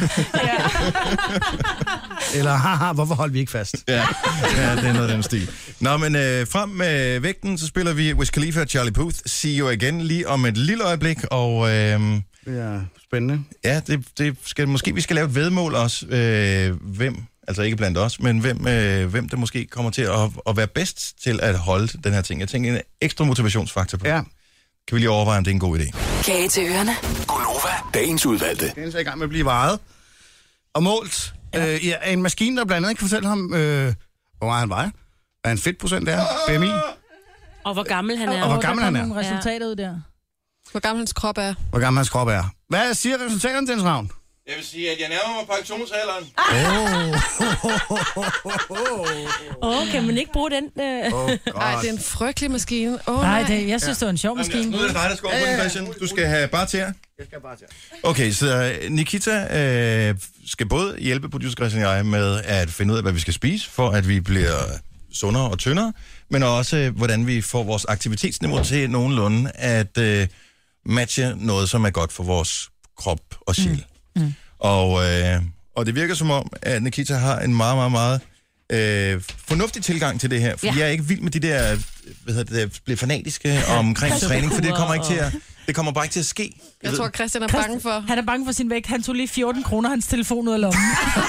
Eller haha, hvorfor holdt vi ikke fast? Ja, det er noget af den stil. Nå, men frem med vægten, så spiller vi Wiz Khalifa og Charlie Puth. See you again lige om et lille øjeblik, og... det er spændende. Ja, det skal, måske vi skal lave et væddemål også. Hvem, altså ikke blandt os, men hvem der måske kommer til at være bedst til at holde den her ting. Jeg tænker en ekstra motivationsfaktor på. Ja. Kan vi lige overveje, om det er en god idé? Kage til ørerne. Gonova, dagens udvalgte. Den er i gang med at blive vejet og målt. En maskine, der blandt andet kan fortælle ham, hvor meget han vejer. Hvad en fedtprocent er. BMI. Og hvor gammel han er. Og hvor gammel han er. Nogle resultater ud der. Hvor gammel hans krop er. Hvor gammel hans krop er. Hvad siger resultaterne, Dennis Ravn? Jeg vil sige, at jeg nærmer mig pensionsalderen. Kan man ikke bruge den? Nej, det er en frygtelig maskine. Nej, jeg synes, det var en sjov maskine. Nu er det dig, der skal over på den, Christian. Du skal have bare til. Jeg skal have bare til. Okay, så Nikita skal både hjælpe producer Christian og jeg med at finde ud af, hvad vi skal spise, for at vi bliver sundere og tyndere, men også hvordan vi får vores aktivitetsniveau til nogenlunde at matche noget, som er godt for vores krop og sjæl. Og det virker som om, at Nikita har en meget, meget, meget fornuftig tilgang til det her. For jeg er ikke vild med de der, bliver fanatiske omkring træning, for det kommer ikke til at... Det kommer bare ikke til at ske. Jeg tror, Christian er bange for... Han er bange for sin vægt. Han tog lige 14 kroner hans telefon ud af lommen.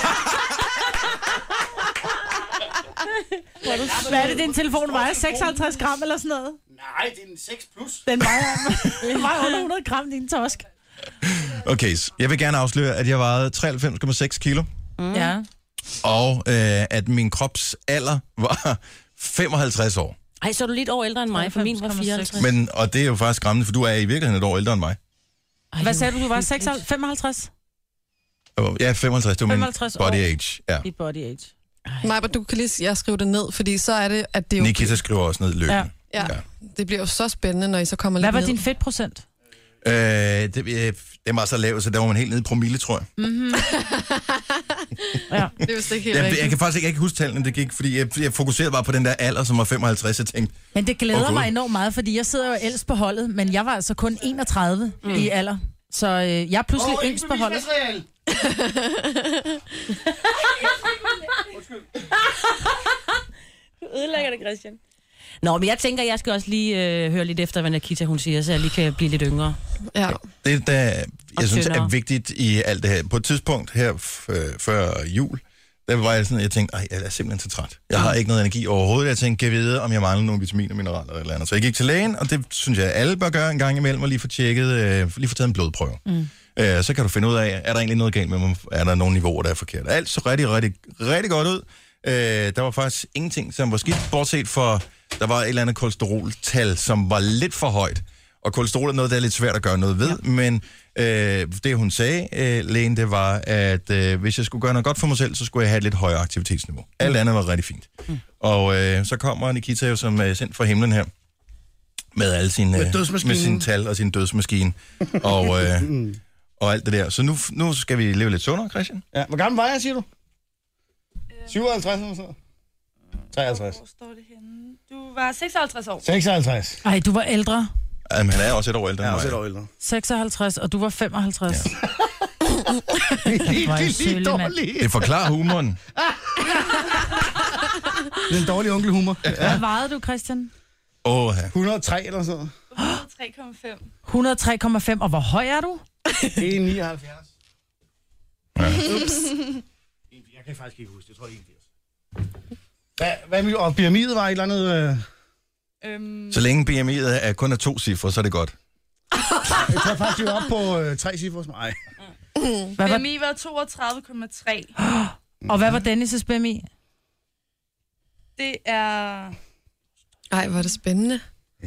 Hvad er det, din telefon vejer? 56 gram eller sådan noget? Nej, det er en 6 plus. Den vejer under 100 gram, din tosk. Okay, jeg vil gerne afsløre, at jeg vejede 93,6 kilo. Ja. Og at min krops alder var 55 år. Ej, så er du lidt år ældre end mig, for min var 54. Og det er jo faktisk skræmmende, for du er i virkeligheden et år ældre end mig. Hvad sagde du var? 55? Ja, 55. Det var 55 min body age. Ja. I body age. Nej, men du kan lige skrive det ned, fordi så er det, at det jo... Nikita skriver også ned løbende. Ja. Det bliver jo så spændende, når I så kommer lidt ned. Hvad var din fedtprocent? Det var så lavt, så der var man helt nede i promille, tror jeg. Mm-hmm. Ja, det er vist ikke helt rigtigt. Jeg kan faktisk ikke huske tallene, det gik, fordi jeg fokuserede bare på den der alder, som var 55, jeg tænkte... Men det glæder mig enormt meget, fordi jeg sidder jo ældst på holdet, men jeg var altså kun 31 i alder. Så jeg er pludselig yngst på holdet. Du ødelægger det, Christian. Nå, men jeg tænker, jeg skal også lige høre lidt efter, hvad Nikita hun siger, så jeg lige kan blive lidt yngre. Ja. Det, der jeg synes er vigtigt i alt det her. På et tidspunkt her før jul, der var jeg sådan, jeg tænkte, jeg er simpelthen så træt. Jeg har ikke noget energi overhovedet. Jeg tænkte, kan jeg vide, om jeg mangler nogle vitaminer og mineraler eller et eller andet. Så jeg gik til lægen, og det synes jeg, alle bør gøre en gang imellem, og lige få tjekket, lige få taget en blodprøve. Så kan du finde ud af, er der egentlig noget galt med mig? Er der nogle niveauer, der er forkert? Alt så rigtig, rigtig, rigtig godt ud. Der var faktisk ingenting, som var skidt, bortset for, der var et eller andet kolesteroltal, som var lidt for højt. Og kolesterol er noget, der er lidt svært at gøre noget ved, men det hun sagde, lægen, det var, at hvis jeg skulle gøre noget godt for mig selv, så skulle jeg have et lidt højere aktivitetsniveau. Alt andet var rigtig fint. Og så kommer Nikita jo som sendt fra himlen her, med alle sine tal og sin dødsmaskine, og alt det der. Så nu skal vi leve lidt sundere, Christian. Ja, hvor gammel var jeg, siger du? 57 eller sådan 53. Hvor står det henne? Du var 56 år. 56. Ej, du var ældre. Jamen, han er også et år ældre end mig. Jeg er også et år ældre. 56, og du var 55. Ja. Helt dårligt. Det forklarer humoren. Det er en dårlig onkelhumor. Ja. Hvad vejede du, Christian? 103 eller sådan noget. 103,5. 103,5. Og hvor høj er du? Det er 79. Ja. Ups. Jeg kan faktisk ikke huske, jeg tror det er 81. Hvad og BMI'et var et eller andet... Så længe BMI'et er kun af 2 cifre, så er det godt. Jeg tror faktisk, vi var oppe på 3 cifre hos mig. BMI var 32,3. Og hvad var Dennis' BMI? Det er... Ej, hvor er det spændende. Ja.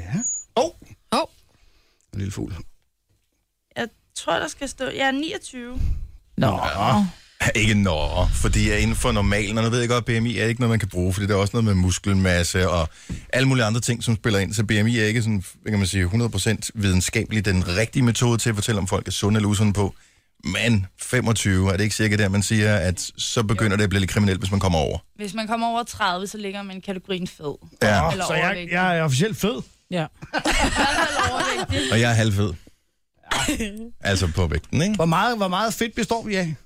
En lille fugl. Jeg tror, der skal stå... Jeg er 29. Nå. Ikke fordi jeg er inden for normalen, og nu ved jeg godt, at BMI er ikke noget, man kan bruge, fordi det er også noget med muskelmasse og alle mulige andre ting, som spiller ind. Så BMI er ikke sådan, kan man sige, 100% videnskabeligt den rigtige metode til at fortælle, om folk er sunde eller usunde på. Men 25, er det ikke cirka der, man siger, at så begynder det at blive lidt kriminelt, hvis man kommer over? Hvis man kommer over 30, så ligger man i kategorien fed. Ja. Eller så jeg er officielt fed. Ja. Og jeg er halvfed. Altså på vægten, ikke? Hvor meget fedt består vi af?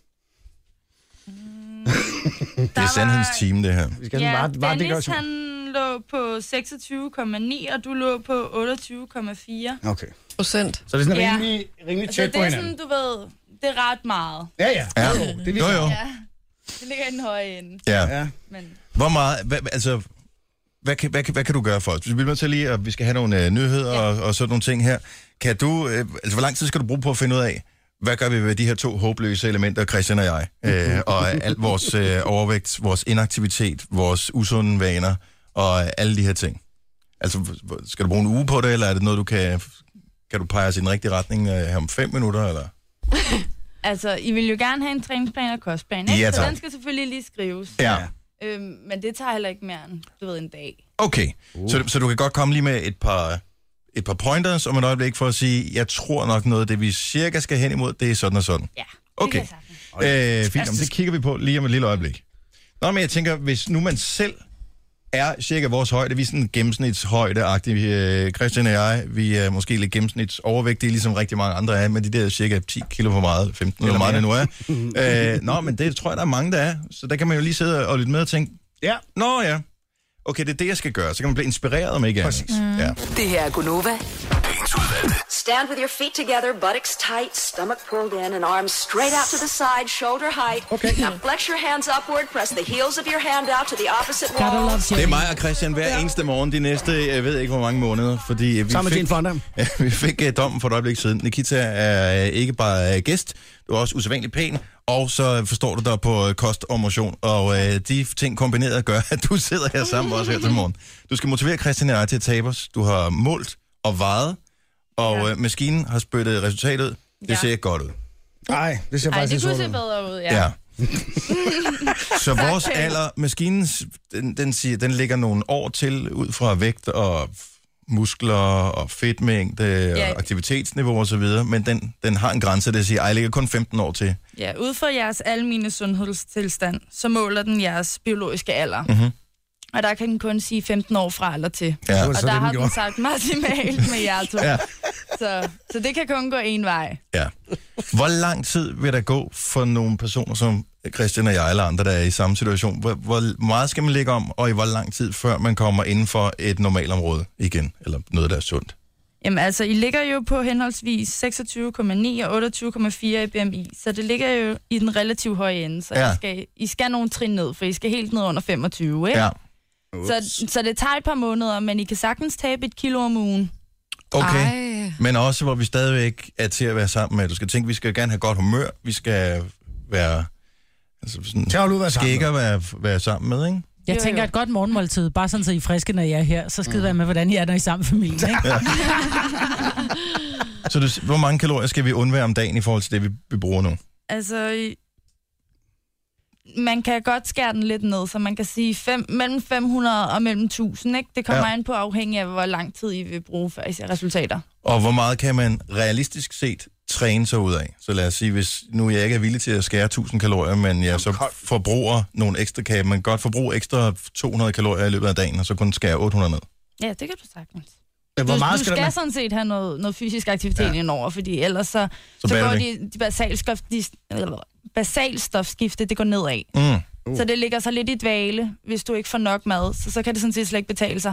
Det er sandhedens team, det her. Dennis, han lå på 26,9, og du lå på 28,4. Okay. Procent. Så det er sådan rimelig tæt på hinanden. Det er sådan, du ved, det er ret meget. Ja. Jo. Det ligger i den høje ende. Ja. Men... Hvor meget, hvad kan du gøre for os? Vi bliver til lige, at vi skal have nogle nyheder og sådan nogle ting her. Kan du, hvor lang tid skal du bruge på at finde ud af, hvad gør vi ved de her 2 håbløse elementer, Christian og jeg? Og alt vores overvægt, vores inaktivitet, vores usunde vaner og alle de her ting. Altså, skal du bruge en uge på det, eller er det noget, du kan du pege os i den rigtige retning her om 5 minutter, eller? Altså, I vil jo gerne have en træningsplan og kostplan, ikke? Ja, så den skal selvfølgelig lige skrives. Ja. Men det tager heller ikke mere end, en dag. Okay, så du kan godt komme lige med et par pointers om et øjeblik for at sige, jeg tror nok noget af det, vi cirka skal hen imod, det er sådan og sådan. Ja, okay. Fint, det kigger vi på lige om et lille øjeblik. Nå, men jeg tænker, hvis nu man selv er cirka vores højde, vi er sådan gennemsnitshøjde-agtige, Christian og jeg, vi er måske lidt gennemsnitsovervægtige, ligesom rigtig mange andre er, men de der cirka 10 kilo for meget, 15 eller meget det nu er. Nå, men det tror jeg, der er mange, der er, så der kan man jo lige sidde og lytte med og tænke, nå ja, okay, det er det, jeg skal gøre, så kan man blive inspireret om ikke andet. Ja. Det her er Gunova. Stand with your feet together, buttocks tight, stomach pulled in, and arms straight out to the side, shoulder height. Okay. Now flex your hands upward, press the heels of your hand out to the opposite wall. Det er mig og Christian hver eneste morgen de næste, jeg ved ikke hvor mange måneder, fordi vi fik dommen for et øjeblik siden. Nikita er ikke bare gæst, du er også usædvanligt pæn, og så forstår du dig på kost og motion, og de ting kombineret gør, at du sidder her sammen også her til morgen. Du skal motivere Christian og jeg til at tabe os. Du har målt og vejet, og maskinen har spyttet resultatet ud. Det ser ikke godt ud. Nej, det ser faktisk det kunne se bedre ud, ja. Så vores alder, maskinen, den ligger nogle år til, ud fra vægt og muskler og fedtmængde og aktivitetsniveau og så videre, men den har en grænse, det siger, jeg ligger kun 15 år til. Ja, ud fra jeres almene sundhedstilstand, så måler den jeres biologiske alder. Mm-hmm. Og der kan den kun sige 15 år fra eller til. Ja. Og der har den sagt maksimalt med jer to. Ja. Så det kan kun gå en vej. Ja. Hvor lang tid vil der gå for nogle personer som Christian og jeg eller andre, der er i samme situation? Hvor meget skal man lægge om, og i hvor lang tid før man kommer inden for et normalområde igen? Eller noget, der er sundt? Jamen altså, I ligger jo på henholdsvis 26,9 og 28,4 i BMI, så det ligger jo i den relativt høje ende. Så I skal nogle trin ned, for I skal helt ned under 25, ikke? Ja. Så det tager et par måneder, men I kan sagtens tabe 1 kilo om ugen. Okay, men også hvor vi stadigvæk er til at være sammen med. Du skal tænke, vi skal gerne have godt humør, vi skal være skægger være sammen med, ikke? Jeg tænker et godt morgenmåltid, bare sådan så I er friske, når I er her, så skal det være med, hvordan I er, når I er sammen familie, ikke? Ja. Så hvor mange kalorier skal vi undvære om dagen i forhold til det, vi bruger nu? Altså, man kan godt skære den lidt ned, så man kan sige mellem 500 og mellem 1000, ikke? Det kommer an på afhængig af, hvor lang tid I vil bruge for at se resultater. Og hvor meget kan man realistisk set træne sig ud af? Så lad os sige, hvis nu jeg ikke er villig til at skære 1000 kalorier, men jeg så forbruger nogle ekstra, kan man godt forbruge ekstra 200 kalorier i løbet af dagen, og så kun skære 800 ned? Ja, det kan du sagtens. Du skal sådan set have noget fysisk aktivitet indover, fordi ellers så går de basalstofskifte, det går nedad. Så det ligger så lidt i dvale, hvis du ikke får nok mad, så kan det sådan set slet ikke betale sig.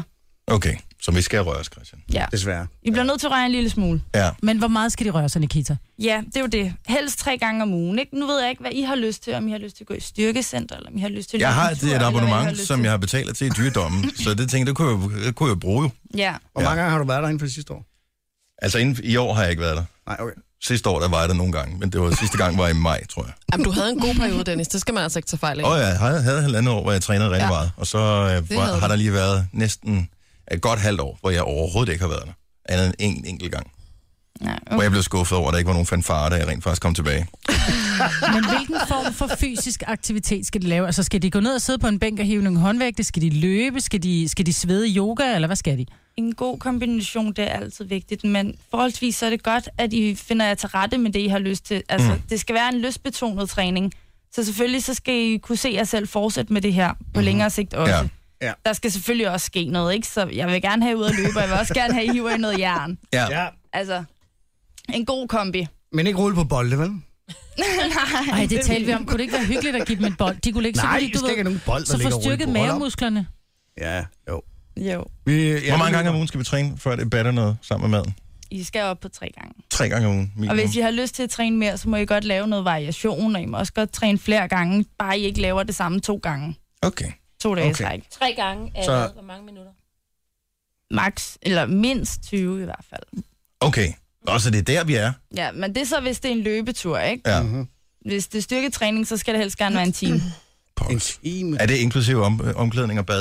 Okay, så vi skal røre os, Christian. Ja. Desværre. I bliver nødt til at røre en lille smule. Ja. Men hvor meget skal de røre sig, Nikita? Ja, det er jo det. Helst 3 gange om ugen. Ikke? Nu ved jeg ikke, hvad I har lyst til. Om I har lyst til at gå i styrkecenter, eller om I har lyst til at Jeg har tur, et abonnement, som jeg har betalt til i dyredommen, så det tænkte det kunne jeg bruge jo. Ja. Hvor mange gange har du været der inden for det sidste år? Altså i år har jeg ikke været der. Nej, okay. Sidste år, der var jeg der nogle gange, men det var sidste gang var i maj, tror jeg. Jamen, du havde en god periode, Dennis. Det skal man altså ikke tage fejl af. Jeg havde 1,5 år, hvor jeg trænede rigtig meget, og så har der lige været næsten et godt halvt år, hvor jeg overhovedet ikke har været der. Andet end en enkelt gang. Ja, okay. Hvor jeg blev skuffet over, at der ikke var nogen fanfare, da jeg rent faktisk kom tilbage. Men hvilken form for fysisk aktivitet skal de lave? Altså skal de gå ned og sidde på en bænk og hive nogle håndvægte? Skal de løbe? Skal de svede yoga, eller hvad skal de? En god kombination, det er altid vigtigt, men forholdsvis så er det godt, at I finder jer til rette med det, I har lyst til. Altså, det skal være en lystbetonet træning. Så selvfølgelig så skal I kunne se jer selv fortsætte med det her på længere sigt også. Ja. Ja. Der skal selvfølgelig også ske noget, ikke? Så jeg vil gerne have ud at løbe, og jeg vil også gerne have, I hiver i noget jern. Ja. Altså, en god kombi. Men ikke rulle på bolde, vel? Nej, det talte vi om. Kunne det ikke være hyggeligt at give dem en bold? De kunne ligge, Nej, så det skal ikke have nogen bold, der så ligger få styrket mavemusklerne. Ja, jo. Hvor mange gange om ugen skal vi træne, før det batter noget sammen med maden? I skal op på 3 gange. 3 gange om ugen, minimum. Og hvis I har lyst til at træne mere, så må I godt lave noget variation, og I må også godt træne flere gange, bare I ikke laver det samme 2 gange. Okay. 2 dage træk. 3 gange er så... hvor mange minutter? Max, eller mindst 20 i hvert fald. Okay, og så det er der, vi er. Ja, men det er så, hvis det er en løbetur, ikke? Ja. Hvis det er styrketræning, så skal det helst gerne være en time. En time? Er det inklusive omklædning og bade?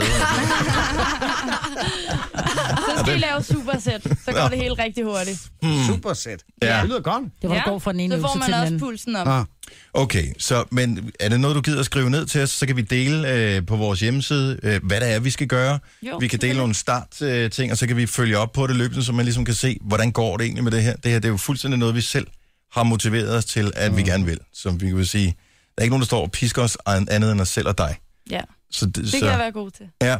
Så skal I lave supersæt, så går det helt rigtig hurtigt. Supersæt? Ja. Det lyder godt. Det var går fra den ene så får man også pulsen op. Okay, så men er det noget, du gider at skrive ned til os, så kan vi dele på vores hjemmeside, hvad det er, vi skal gøre. Jo, vi kan dele nogle startting, og så kan vi følge op på det løbende, så man ligesom kan se, hvordan går det egentlig med det her. Det her, det er jo fuldstændig noget, vi selv har motiveret os til, at vi gerne vil. Som vi kan sige, der er ikke nogen, der står og pisker os andet end os selv og dig. Ja, så det kan jeg være god til. Ja.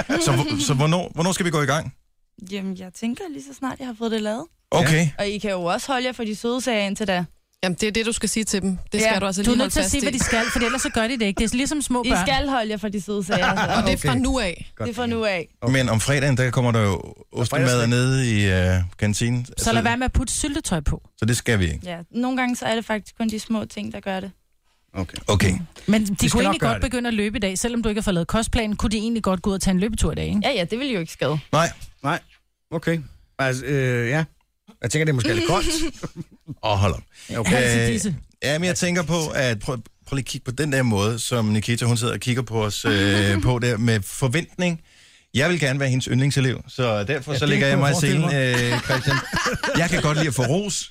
Så hvornår skal vi gå i gang? Jamen, jeg tænker lige så snart, jeg har fået det lavet. Okay. Og I kan jo også holde jer for de søde sager indtil da. Jamen, det er det, du skal sige til dem. Det skal du altså lige holde fast i. Du er nødt til at sige, hvad de skal, for ellers så gør de det ikke. Det er ligesom små børn. I skal holde jer for de søde sager. Og det er fra nu af. Det er fra nu af. Okay. Men om fredagen, der kommer der jo ostemad nede i kantinen. Så lad være med at putte syltetøj på. Så det skal vi ikke. Ja, nogle gange så er det faktisk kun de små ting, der gør det. Okay. Men de kunne egentlig godt begynde at løbe i dag, selvom du ikke har fået lavet kostplanen, kunne de egentlig godt gå ud og tage en løbetur i dag, ikke? Ja, det vil jo ikke skade. Nej. Okay. Altså, ja. Jeg tænker, det er måske lidt koldt. Hold op. Okay. Ja, men jeg tænker på, at prøv lige at kigge på den der måde, som Nikita, hun sidder og kigger på os på der med forventning. Jeg vil gerne være hendes yndlingselev, så derfor så lægger jeg mig i scenen, Christian. Jeg kan godt lide at få ros,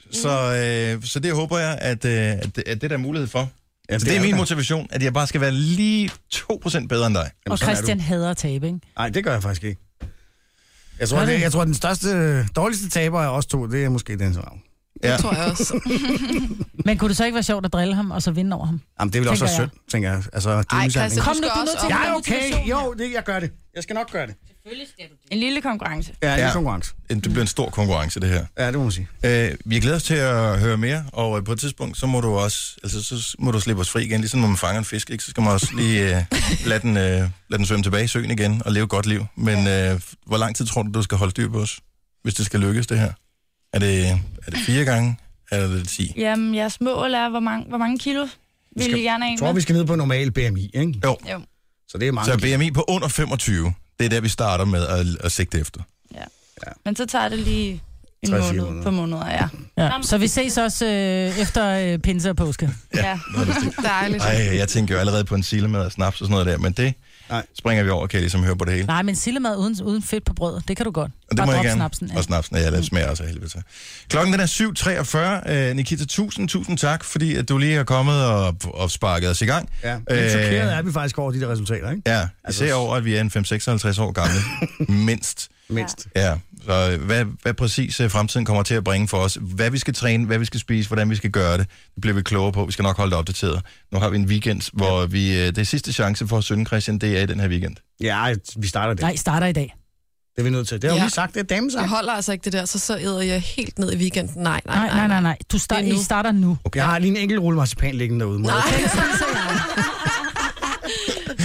så det håber jeg, at det der er mulighed for. Ja, det er min motivation, at jeg bare skal være lige 2% bedre end dig. Og Christian hader at tabe, ikke? Nej, det gør jeg faktisk ikke. Jeg tror, den dårligste taber af os to, det er måske den Ravn. Ja. Det tror jeg også. Men kunne det så ikke være sjovt at drille ham, og så vinde over ham? Jamen, det vil også være sødt, tænker jeg. Altså, ej, Christian, kom nu, du er nødt til at ja, okay. Jo, jeg gør det. Jeg skal nok gøre det. Selvfølgelig skal du det. En lille konkurrence. Ja, en lille konkurrence. Det bliver en stor konkurrence, det her. Ja, det må man sige. Vi glæder os til at høre mere, og på et tidspunkt, så må du også, så må du slippe os fri igen, ligesom når man fanger en fisk, ikke? Så skal man også lige lade den svømme tilbage i søen igen, og leve et godt liv. Men hvor lang tid tror du skal holde styr på os, hvis det skal lykkes, det her? Er det 4 gange? Eller er det 10? Jamen, jeres mål er, hvor mange kilo vil I gerne have? Jeg tror, vi skal ned på normal BMI, ikke? Jo. Så det er mange. Så BMI på under 25, det er der, vi starter med at sigte efter. Ja. Men så tager det lige en måned på måneder, ja. Så vi ses også efter pinse og påske. Ja. Dejligt. Ej, jeg tænker jo allerede på en sillemad og snaps og sådan noget der, men det springer vi over, Kelly, som hører på det hele. Nej, men sillemad uden fedt på brødet, det kan du godt. Og det må jeg gerne. Snapsen, og snapsen, ja, det smager også af helvede. Klokken den er 7:43. Nikita, tusind tak, fordi at du lige har kommet og sparket os i gang. Ja, lidt chokeret er vi faktisk over de der resultater, ikke? Ja, vi ser over, at vi er en 5-56 år gamle. Mindst. Ja, så hvad præcis fremtiden kommer til at bringe for os, hvad vi skal træne, hvad vi skal spise, hvordan vi skal gøre det bliver vi klogere på. Vi skal nok holde det opdateret. Nu har vi en weekend, hvor det er sidste chance for at synge, Christian, det er i den her weekend. Ja, vi starter det. Nej, starter i dag. Det er vi nødt til. Det har vi sagt, det er damesang. Jeg holder altså ikke det der, så æder jeg helt ned i weekenden. Nej. I starter nu. Okay. Jeg har lige en enkelt rulle marcipan liggende derude. Nej.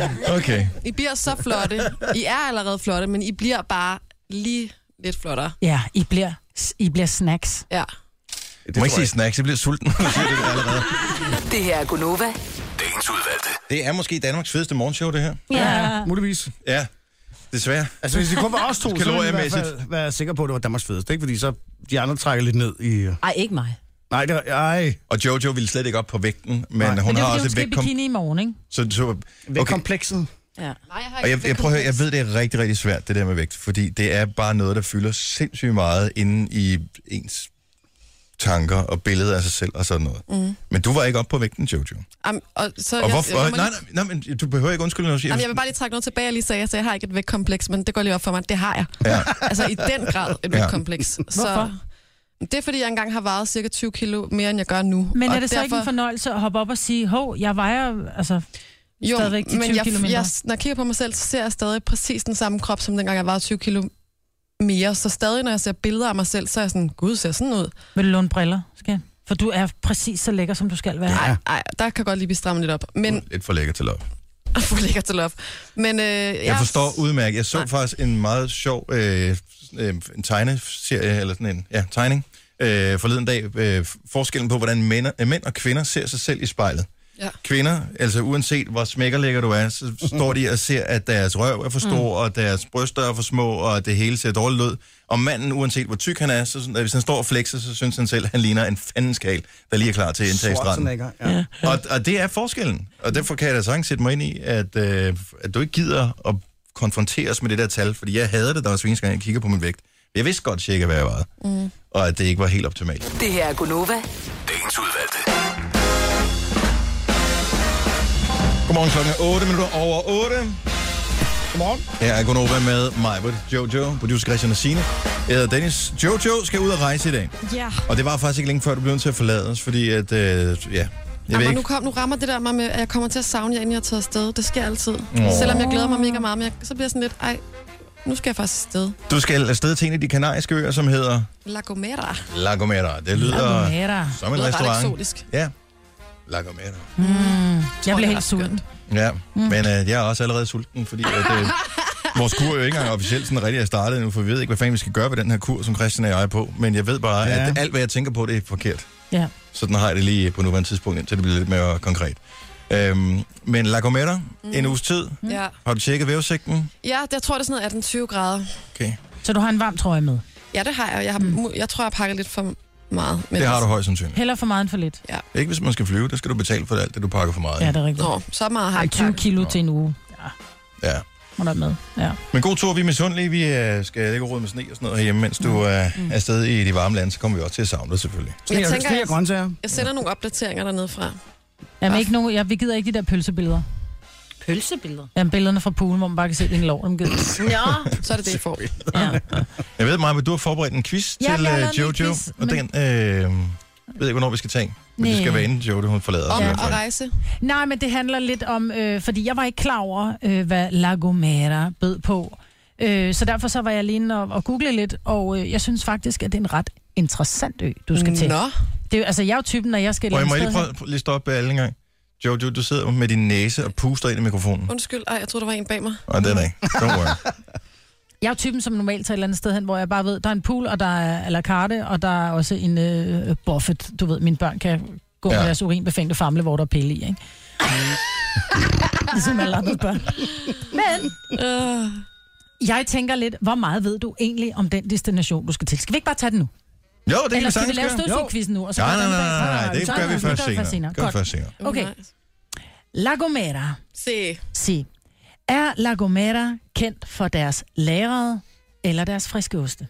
Okay. I bliver så flotte. I er allerede flotte, men I bliver bare lige lidt flottere. Ja, I bliver snacks. Ja. Du må ikke sige snacks, jeg bliver sulten. Det her er Gunova. Dagens udvalgte. Det er måske Danmarks fedeste morgenshow, det her. Ja. Muligvis. Ja, desværre. Altså, hvis det kun var os to, så ville jeg i hvert fald være sikker på, at det var Danmarks fedeste. Ikke? Fordi så de andre trækker lidt ned i... Ej, ikke mig. Nej, det var... Ej. Og Jojo ville slet ikke op på vægten, men Nej. hun men har også et bikini i morgen, ikke? Så vægtkomplekset. Ja. Nej, og jeg prøver at høre, jeg ved, det er rigtig, rigtig svært, det der med vægt, fordi det er bare noget, der fylder sindssygt meget inde i ens tanker og billeder af sig selv og sådan noget. Mm. Men du var ikke oppe på vægten, Jojo. Og hvorfor? Nej, men du behøver ikke undskylde noget. Jeg vil bare lige trække noget tilbage og lige sige, at jeg har ikke et vægtkompleks, men det går lige op for mig. Det har jeg. Ja. Altså i den grad et vægtkompleks. Hvorfor? Det er, fordi jeg engang har vejet cirka 20 kilo mere, end jeg gør nu. Men er det så ikke en fornøjelse at hoppe op og sige, jeg vejer stadigvæk til 20 kilo mindre? Når jeg kigger på mig selv, så ser jeg stadig præcis den samme krop, som dengang jeg vejede 20 kilo mere. Så stadig, når jeg ser billeder af mig selv, så er jeg sådan, gud, ser sådan ud. Vil du låne briller, skal? For du er præcis så lækker, som du skal være. Nej, der kan godt lige blive strammet lidt op. Men... Lidt for lækker til op. For lækker til op. Men, jeg forstår udmærket. Jeg så faktisk en meget sjov en tegneserie, eller sådan en tegning, forleden dag. Forskellen på, hvordan mænd og kvinder ser sig selv i spejlet. Ja. Kvinder, altså uanset hvor smækkerlækker du er, så står de og ser, at deres røv er for stor, og deres bryster er for små, og det hele ser dårligt ud. Og manden, uanset hvor tyk han er, så hvis han står og flexer, så synes han selv, at han ligner en fandenskal, der lige er klar til at indtage stranden. Ja. Og det er forskellen. Og derfor kan jeg da sagtens sætte mig ind i, at du ikke gider at konfronteres med det der tal, fordi jeg havde det, der var svingens gang, jeg kigger på min vægt. Jeg vidste godt cirka, hvad jeg vejede. Og at det ikke var helt optimalt. Det her er Gunova. Dagens udvalgte. Godmorgen, klokken er 8 minutter over 8. Godmorgen. Her er Gunova med mig, Jojo, producer Christian og Signe. Jeg hedder Dennis. Jojo skal ud og rejse i dag. Ja. Og det var faktisk ikke længe før, du blev nødt til at forlade os, fordi at, nu rammer det der mig med, at jeg kommer til at savne jer, inden jeg har taget afsted. Det sker altid. Selvom jeg glæder mig mega meget, men så bliver jeg sådan lidt, nu skal jeg faktisk afsted. Du skal afsted til en af de kanariske øer, som hedder... La Gomera. La Gomera. Det lyder som en restaurant. Ret eksotisk. Ja. La Gomera. Jeg bliver helt sulten. Ja, men jeg er også allerede sulten, fordi at, vores kur er jo ikke engang officielt sådan rigtig er startet nu, for vi ved ikke, hvad fanden vi skal gøre ved den her kur, som Christian og jeg er på. Men jeg ved bare, at alt, hvad jeg tænker på, det er forkert. Ja. Sådan har jeg det lige på nuværende tidspunkt, indtil det bliver lidt mere konkret. Men La Gomera, en uges tid. Ja. Har du tjekket vævesigten? Ja, jeg tror, det er sådan noget 18-20 grader. Okay. Så du har en varm trøje med? Ja, det har jeg. Jeg tror, jeg pakker lidt for meget. Det har du højst sandsynligt. Heller for meget end for lidt. Ja. Ikke hvis man skal flyve, der skal du betale for alt det, du pakker for meget. Ja, det er rigtigt. Så meget har jeg 20 kilo til en uge. Ja. Må der med. Ja. Men god tur, vi er misundelige. Vi skal ikke råde med sne og sådan noget herhjemme, mens du er afsted i de varme lande, så kommer vi også til at savne dig selvfølgelig. Jeg sender nogle opdateringer dernede fra. Jamen ikke nogen, vi gider ikke de der pølsebilleder. Pølsebilleder? Jamen billederne fra poolen, hvor man bare kan se, det er en lov. Ja, så er det det, I får. Ja. Jeg ved, Maja, du har forberedt en quiz til Jojo, quiz, og den ved ikke, hvornår vi skal tage. Men det skal være inden Jojo, hun forlader. Om at rejse? Nej, men det handler lidt om, fordi jeg var ikke klar over, hvad La Gomera bød på. Så derfor så var jeg lige inde og google lidt, og jeg synes faktisk, at det er en ret interessant ø, du skal til. Nå. Det er, altså, jeg er jo typen, når jeg skal... Jeg må lige prøve at stoppe alle en gang. Jojo, du sidder med din næse og puster ind i mikrofonen. Undskyld, jeg troede, der var en bag mig. Nej, det er der ikke. Don't worry. Jeg er jo typen, som normalt tager et eller andet sted hen, hvor jeg bare ved, der er en pool, og der er à la carte, og der er også en buffet. Du ved, mine børn kan gå med deres urinbefængte famle, hvor der er pille i, ikke? Ligesom alle andre børn. Men jeg tænker lidt, hvor meget ved du egentlig om den destination, du skal til? Skal vi ikke bare tage den nu? Jo, det eller skal vi lave støvsugquizzen nu? Og så nej, det gør vi først senere. Okay. La Gomera. Se. Er La Gomera kendt for deres lagrede eller deres friske oste?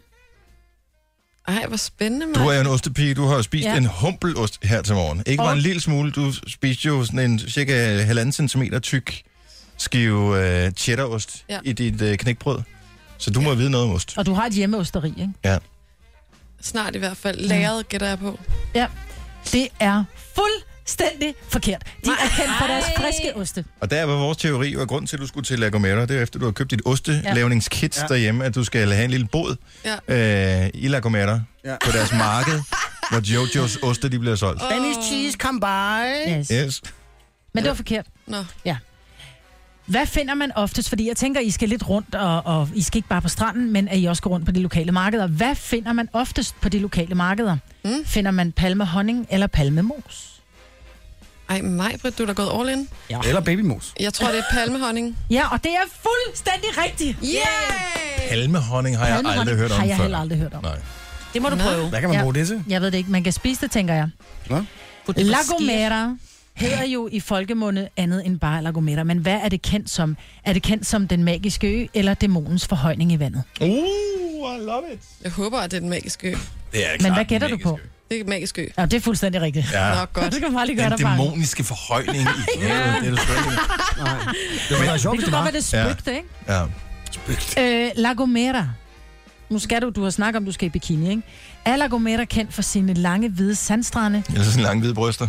Ej, hvor spændende, man. Du er en ostepige. Du har spist en humpelost her til morgen. Ikke bare en lille smule. Du spiste jo sådan en cirka 1,5 centimeter tyk skive cheddarost i dit knækbrød. Så du må vide noget om ost. Og du har et hjemmeosteri, ikke? Ja. Snart i hvert fald. Lagret gætter jeg på. Ja. Det er fuldstændig forkert. De er kendt for deres friske oste. Og der var vores teori, og grund til, at du skulle til La Gomera, det er efter, du har købt dit ostelavningskit derhjemme, at du skal have en lille båd i La Gomera på deres marked, hvor Jojos oste, de bliver solgt. Spanish cheese, come by. Yes. Men det var forkert. Nå. Ja. Hvad finder man oftest? Fordi jeg tænker, I skal lidt rundt, og I skal ikke bare på stranden, men at I også går rundt på de lokale markeder. Hvad finder man oftest på de lokale markeder? Finder man palmehonning eller palmemos? Ej, Maj-Britt, du er da gået all in. Ja. Eller babymos. Jeg tror, det er palmehonning. Ja, og det er fuldstændig rigtigt. Yeah! Palmehonning har jeg aldrig hørt om før. Har jeg heller aldrig hørt om. Nej. Det må du prøve. Hvad kan man bruge det til? Jeg ved det ikke. Man kan spise det, tænker jeg. La Gomera hedder jo i folkemunde andet end bare La Gomera. Men hvad er det kendt som? Er det kendt som den magiske ø, eller dæmonens forhøjning i vandet? I love it. Jeg håber, at det er den magiske ø. Det er men hvad gætter du på? Det er magisk ø. Ja, det er fuldstændig rigtigt. Ja. Nå, godt. Det kan bare lige gøre den dæmoniske forhøjning i havet. Det er det spændende. Nej. Det var sjovt, det kan godt være, det spøgte, ikke? Ja. Spøgt. La Gomera. Nu skal du har snakket om, du skal i bikini, ikke? Er La Gomera kendt for sine lange, hvide sandstrande? Eller sådan lange, hvide bryster.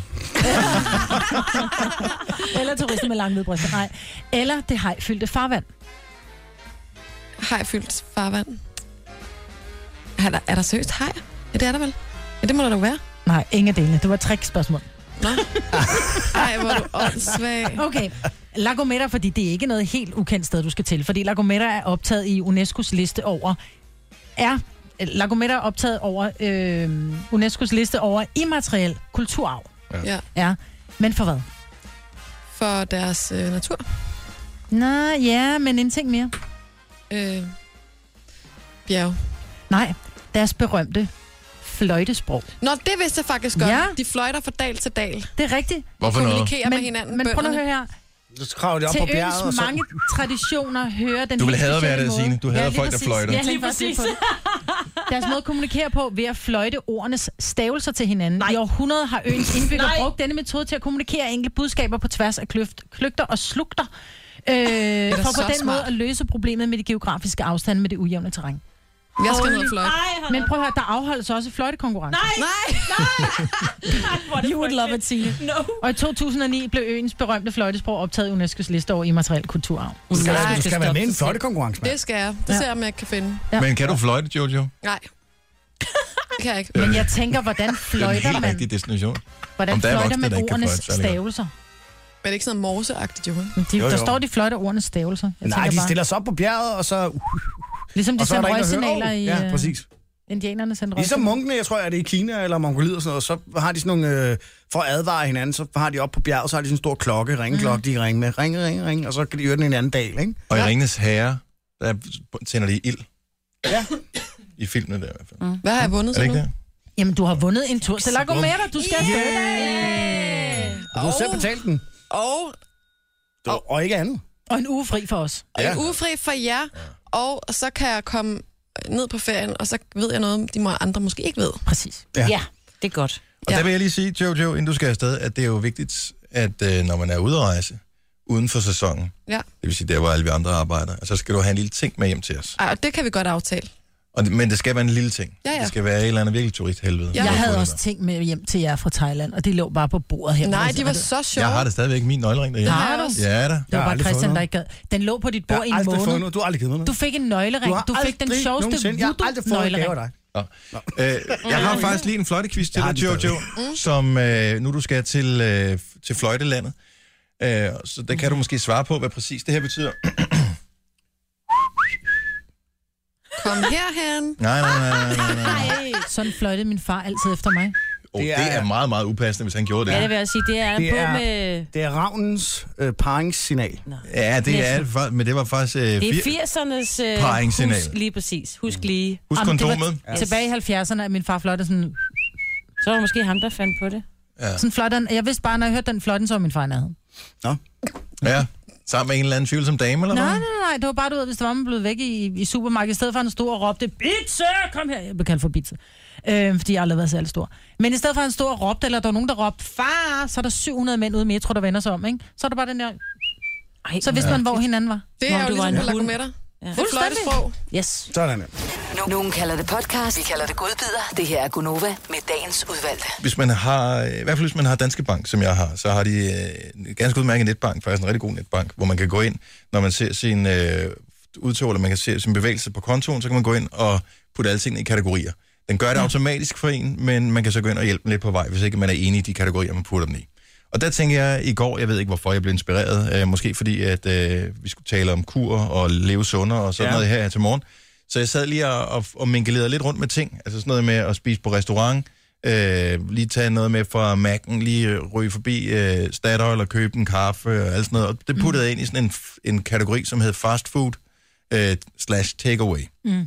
Eller turister med lange, hvide bryster, nej. Eller det hajfyldte farvand. Hajfyldt farvand. Er der seriøst haj? Ja, det er der vel. Ja, det må der da være. Nej, ingen af delene. Det var et trick-spørgsmål. Nå. Ej, hvor er du åndssvag. Okay. La Gomera, fordi det er ikke noget helt ukendt sted, du skal til. Fordi La Gomera er optaget i UNESCO's liste over... La Gomera er optaget over UNESCO's liste over immateriel kulturarv. Ja. Men for hvad? For deres natur. Nej, ja, men en ting mere. Bjerg. Nej, deres berømte fløjtesprog. Nå, det vidste jeg faktisk godt. Ja. De fløjter fra dal til dal. Det er rigtigt. Hvorfor noget? Kommunikerer med hinanden. Men prøv at høre her. Så kraver de op til på bjerget. øens mange traditioner hører den. Du vil have været det, Signe. Du hader folk, der fløjter. Ja, lige præcis. Deres måde at kommunikere på ved at fløjte ordenes stavelser til hinanden. I århundreder har øens indbyggere brugt denne metode til at kommunikere enkle budskaber på tværs af kløgter og slugter. For på den måde at løse problemet med de geografiske afstande med det ujævne terræn. Jeg skal ned og fløjte. Men prøv at høre, der afholdes også fløjtekonkurrence. Nej! You would love it, Signe. No. Og i 2009 blev øens berømte fløjtesprog optaget i UNESCO's liste over immateriel kulturarv. Du skal være med i en fløjtekonkurrence, Det skal jeg. Det ser jeg, om jeg kan finde. Ja. Men kan du fløjte, Jojo? Nej. Det kan jeg ikke. Men jeg tænker, hvordan fløjter man... Det er en helt rigtig destination. Hvordan fløjter man ordenes stavelser? Men det er ikke sådan noget morseagtigt, jo. Der står, de fløjter ordenes stavelser. Nej, de stiller sig op på bjerget, og så... Ligesom de sendte røgsignaler i... Ja, præcis. Indianerne sendte ligesom munkene, jeg tror, at det er i Kina eller Mongoliet og sådan noget, så har de sådan nogle... for at advare hinanden, så har de op på bjerget, så har de sådan en stor klokke, ringeklokke, de ringer med. Ring, og så kan de høre den i en anden dal, ikke? Og i Ringenes Herre, der tænder de ild. Ja. I filmene der i hvert fald. Hvad har jeg vundet så nu? Jamen, du har vundet en tur til La Gomera. Du skal afsted. Og du har selv betalt den. Og ikke andet. Og en uge fri for os. Og en uge fri for jer, og så kan jeg komme ned på ferien, og så ved jeg noget, de andre måske ikke ved. Præcis. Ja, det er godt. Og der vil jeg lige sige, Jojo, inden du skal afsted, at det er jo vigtigt, at når man er ude at rejse, uden for sæsonen, det vil sige der, hvor alle vi andre arbejder, så skal du have en lille ting med hjem til os. Ej, og det kan vi godt aftale. Men det skal være en lille ting. Ja. Det skal være et eller andet virkelig turisthelvede. Jeg havde også ting med hjem til jer fra Thailand, og de lå bare på bordet her. Nej, de var så sjove. Jeg har da stadigvæk min nøglering derhjemme. Har du? Ja da. Det var bare Christian, der ikke gad. Den lå på dit bord i en måned. Du har aldrig givet mig noget. Du fik en nøglering. Du fik den sjoveste voodoo-nøglering. Jeg har faktisk lige en fløjtequiz til dig, Jojo, som nu du skal til fløjtelandet. Så der kan du måske svare på, hvad præcis det her betyder. Kom herhen. Nej. Sådan fløjtede min far altid efter mig. Det er meget, meget upassende, hvis han gjorde det. Ja, det vil jeg sige. Det er med... Det er ravnens paringssignal. Ja, det er men det var faktisk... det er 80'ernes paringssignal. Husk lige præcis. Husk lige. Husk kondomet. Tilbage i 70'erne, at min far fløjtede sådan... Så var det måske ham, der fandt på det. Ja. Sådan fløjten. Jeg vidste bare, når jeg hørte den fløjten, så var min far nede. Nå. Ja. Sammen med en eller anden tvivlsom dame, eller hvad? Nej. Det var bare, du ved, hvis der var man blevet væk i supermarkedet, i stedet for, at han stod og råbte, Bitze, kom her. Jeg blev kaldt for Bitze, fordi jeg aldrig har været særlig stor. Men i stedet for, at han stod og råbte, eller der var nogen, der råbte, far, så er der 700 mænd ude i metro, der vender sig om, ikke? Så er der bare den der... Så vidste man, hvor hinanden var. Det er jo ligesom på La Gomera. Ja. Det er fløjtesprog. Yes. Sådan er. Nogen kalder det podcast, vi kalder det godbidder. Det her er Gunova med dagens udvalgte. Hvis man har, i hvert fald hvis man har Danske Bank, som jeg har, så har de en ganske udmærket netbank, faktisk en rigtig god netbank, hvor man kan gå ind, når man ser sin udtog, eller man kan se sin bevægelse på kontoen, så kan man gå ind og putte alle tingene i kategorier. Den gør det automatisk for en, men man kan så gå ind og hjælpe dem lidt på vej, hvis ikke man er enig i de kategorier, man putter dem i. Og der tænker jeg i går, jeg ved ikke hvorfor jeg blev inspireret, måske fordi at vi skulle tale om kur og leve sundere og sådan noget her til morgen. Så jeg sad lige og minkelerede lidt rundt med ting, altså sådan noget med at spise på restaurant, lige tage noget med fra Mac'en, lige ryge forbi Statoil og købe en kaffe og alt sådan noget. Og det puttede jeg ind i sådan en kategori, som hed fast food / takeaway.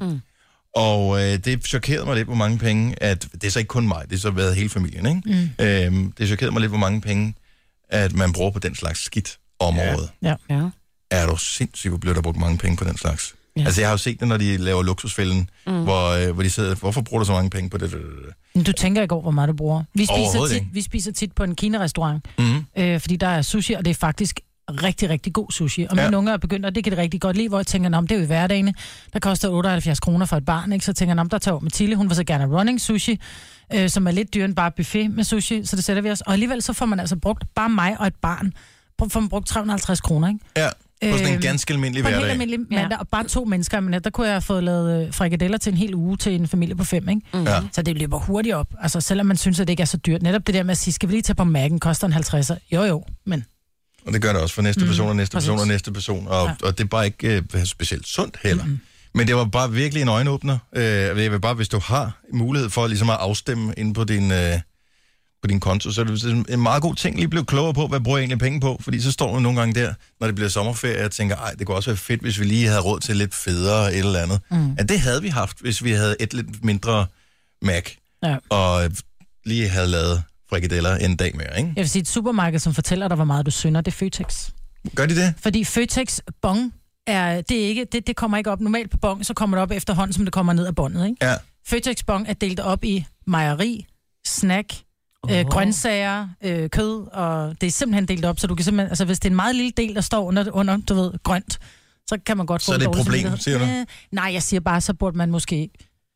Og det chokerede mig lidt, hvor mange penge, at det er så ikke kun mig, det har så været hele familien, ikke? Det chokerede mig lidt, hvor mange penge, at man bruger på den slags skidt om året. Ja. Er du sindssygt, hvor bliver der brugt mange penge på den slags? Ja. Altså, jeg har jo set det, når de laver luksusfælden, hvor de sidder, hvorfor bruger du så mange penge på det? Du tænker ikke over, hvor meget du bruger. Vi spiser tit på en Kina-restaurant, fordi der er sushi, og det er faktisk rigtig, rigtig god sushi. Og mine unger er begyndt, og det kan det rigtig godt lide, hvor jeg tænker, det er jo i hverdagen. Der koster 78 kroner for et barn, ikke? Så tænker jeg, der tager Mathilde, hun vil så gerne running sushi, som er lidt dyrere end bare buffet med sushi, så det sætter vi os. Og alligevel så får man altså brugt, bare mig og et barn, får man brugt 350 kroner, ikke? Ja. På sådan en ganske almindelig hverdag. På en helt almindelig mandag, og bare 2 mennesker. Men der kunne jeg have fået lavet frikadeller til en hel uge til en familie på 5, ikke? Ja. Så det løber hurtigt op. Altså, selvom man synes, at det ikke er så dyrt. Netop det der med at sige, skal vi lige tage på Mac'en, koster en 50'er? Jo, men... Og det gør det også for næste person og næste person og næste person. Og det er bare ikke specielt sundt heller. Men det var bare virkelig en øjenåbner. Jeg vil bare, hvis du har mulighed for ligesom at afstemme inde på din konto, så er det en meget god ting lige at blive klogere på, hvad bruger jeg egentlig penge på, fordi så står man nogle gange der, når det bliver sommerferie, og tænker, det kunne også være fedt, hvis vi lige havde råd til lidt federe et eller andet. Ja, det havde vi haft, hvis vi havde et lidt mindre Mac, og lige havde lavet frikadeller en dag mere, ikke? Jeg vil sige, et supermarked, som fortæller dig, hvor meget du synder, det er Føtex. Gør de det? Fordi Føtex bon det kommer ikke op normalt på bon, så kommer det op efterhånden, som det kommer ned ad båndet, ikke? Ja. Føtex bon er delt op i mejeri, snack, grøntsager, kød, og det er simpelthen delt op, så du kan simpelthen, altså hvis det er en meget lille del, der står under du ved, grønt, så kan man godt få så det er et problem, siger du? Nej, jeg siger bare, så burde man måske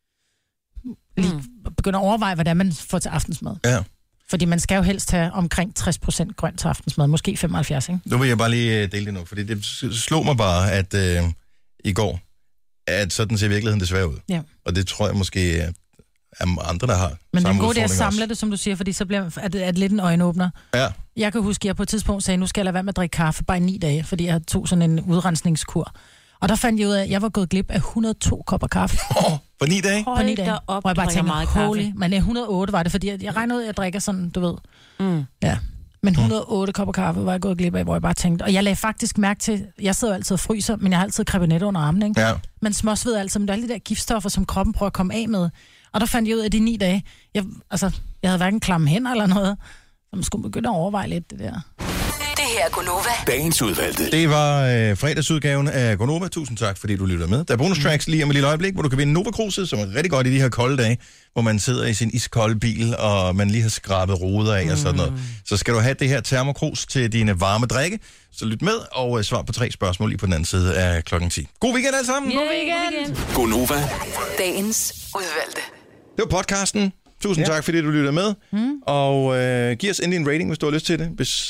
lige begynde at overveje, hvad det er, man får til aftensmad. Ja. Fordi man skal jo helst have omkring 60% grønt til aftensmad, måske 75, ikke? Nu vil jeg bare lige dele det nu, fordi det slog mig bare, at i går, at sådan ser virkeligheden desværre ud. Ja. Og det tror jeg måske er andre, der har. Men den gode, det er at samle det, som du siger, fordi så er det lidt en øjenåbner. Ja. Jeg kan huske, at jeg på et tidspunkt sagde, nu skal jeg lade være med at drikke kaffe bare i 9 dage, fordi jeg tog sådan en udrensningskur. Og der fandt jeg ud af, at jeg var gået glip af 102 kopper kaffe. På 9 dage? På 9 dage. Hvor jeg bare tænkte, meget holy. Men 108 var det, fordi jeg regnede ud, at jeg drikker sådan, du ved. Ja. Men 108 kopper kaffe var jeg gået glip af, hvor jeg bare tænkte. Og jeg lagde faktisk mærke til, jeg sidder jo altid og fryser, men jeg har altid krebinetter under armen, ikke? Ja. Man småsveder altid, men der er alle de der giftstoffer, som kroppen prøver at komme af med. Og der fandt jeg ud af de 9 dage, jeg havde hverken klamme hænder eller noget. Så man skulle begynde at overveje lidt det der. Det her er Gonova. Dagens udvalgte. Det var fredagsudgaven af Gonova. Tusind tak, fordi du lytter med. Der er bonus tracks lige om et lille øjeblik, hvor du kan vinde Nova Cruiset, som er rigtig godt i de her kolde dage, hvor man sidder i sin iskolde bil, og man lige har skrabet ruder af og sådan noget. Så skal du have det her termokrus til dine varme drikke, så lyt med og svar på 3 spørgsmål lige på den anden side af klokken 10. God weekend alle sammen! God weekend! Gonova. Dagens udvalgte. Det var podcasten. Tusind tak, fordi du lytter med. Og giv os endelig en rating, hvis du har lyst til det.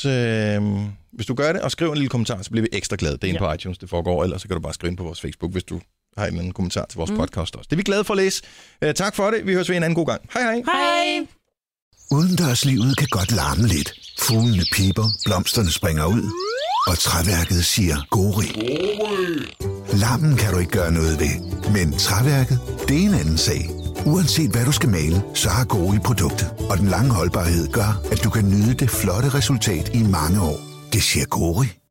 Hvis du gør det, og skriv en lille kommentar, så bliver vi ekstra glade. Det er inde på iTunes, det foregår. Ellers så kan du bare skrive ind på vores Facebook, hvis du har en eller anden kommentar til vores podcast også. Det er vi glade for at læse. Tak for det. Vi høres ved en anden god gang. Hej hej. Hej. Udendørslivet kan godt larme lidt. Fuglene piper, blomsterne springer ud, og træværket siger gori. Larmen kan du ikke gøre noget ved, men træværket, det er en anden sag. Uanset hvad du skal male, så har Gori produktet, og den lange holdbarhed gør, at du kan nyde det flotte resultat i mange år. Det siger Gori.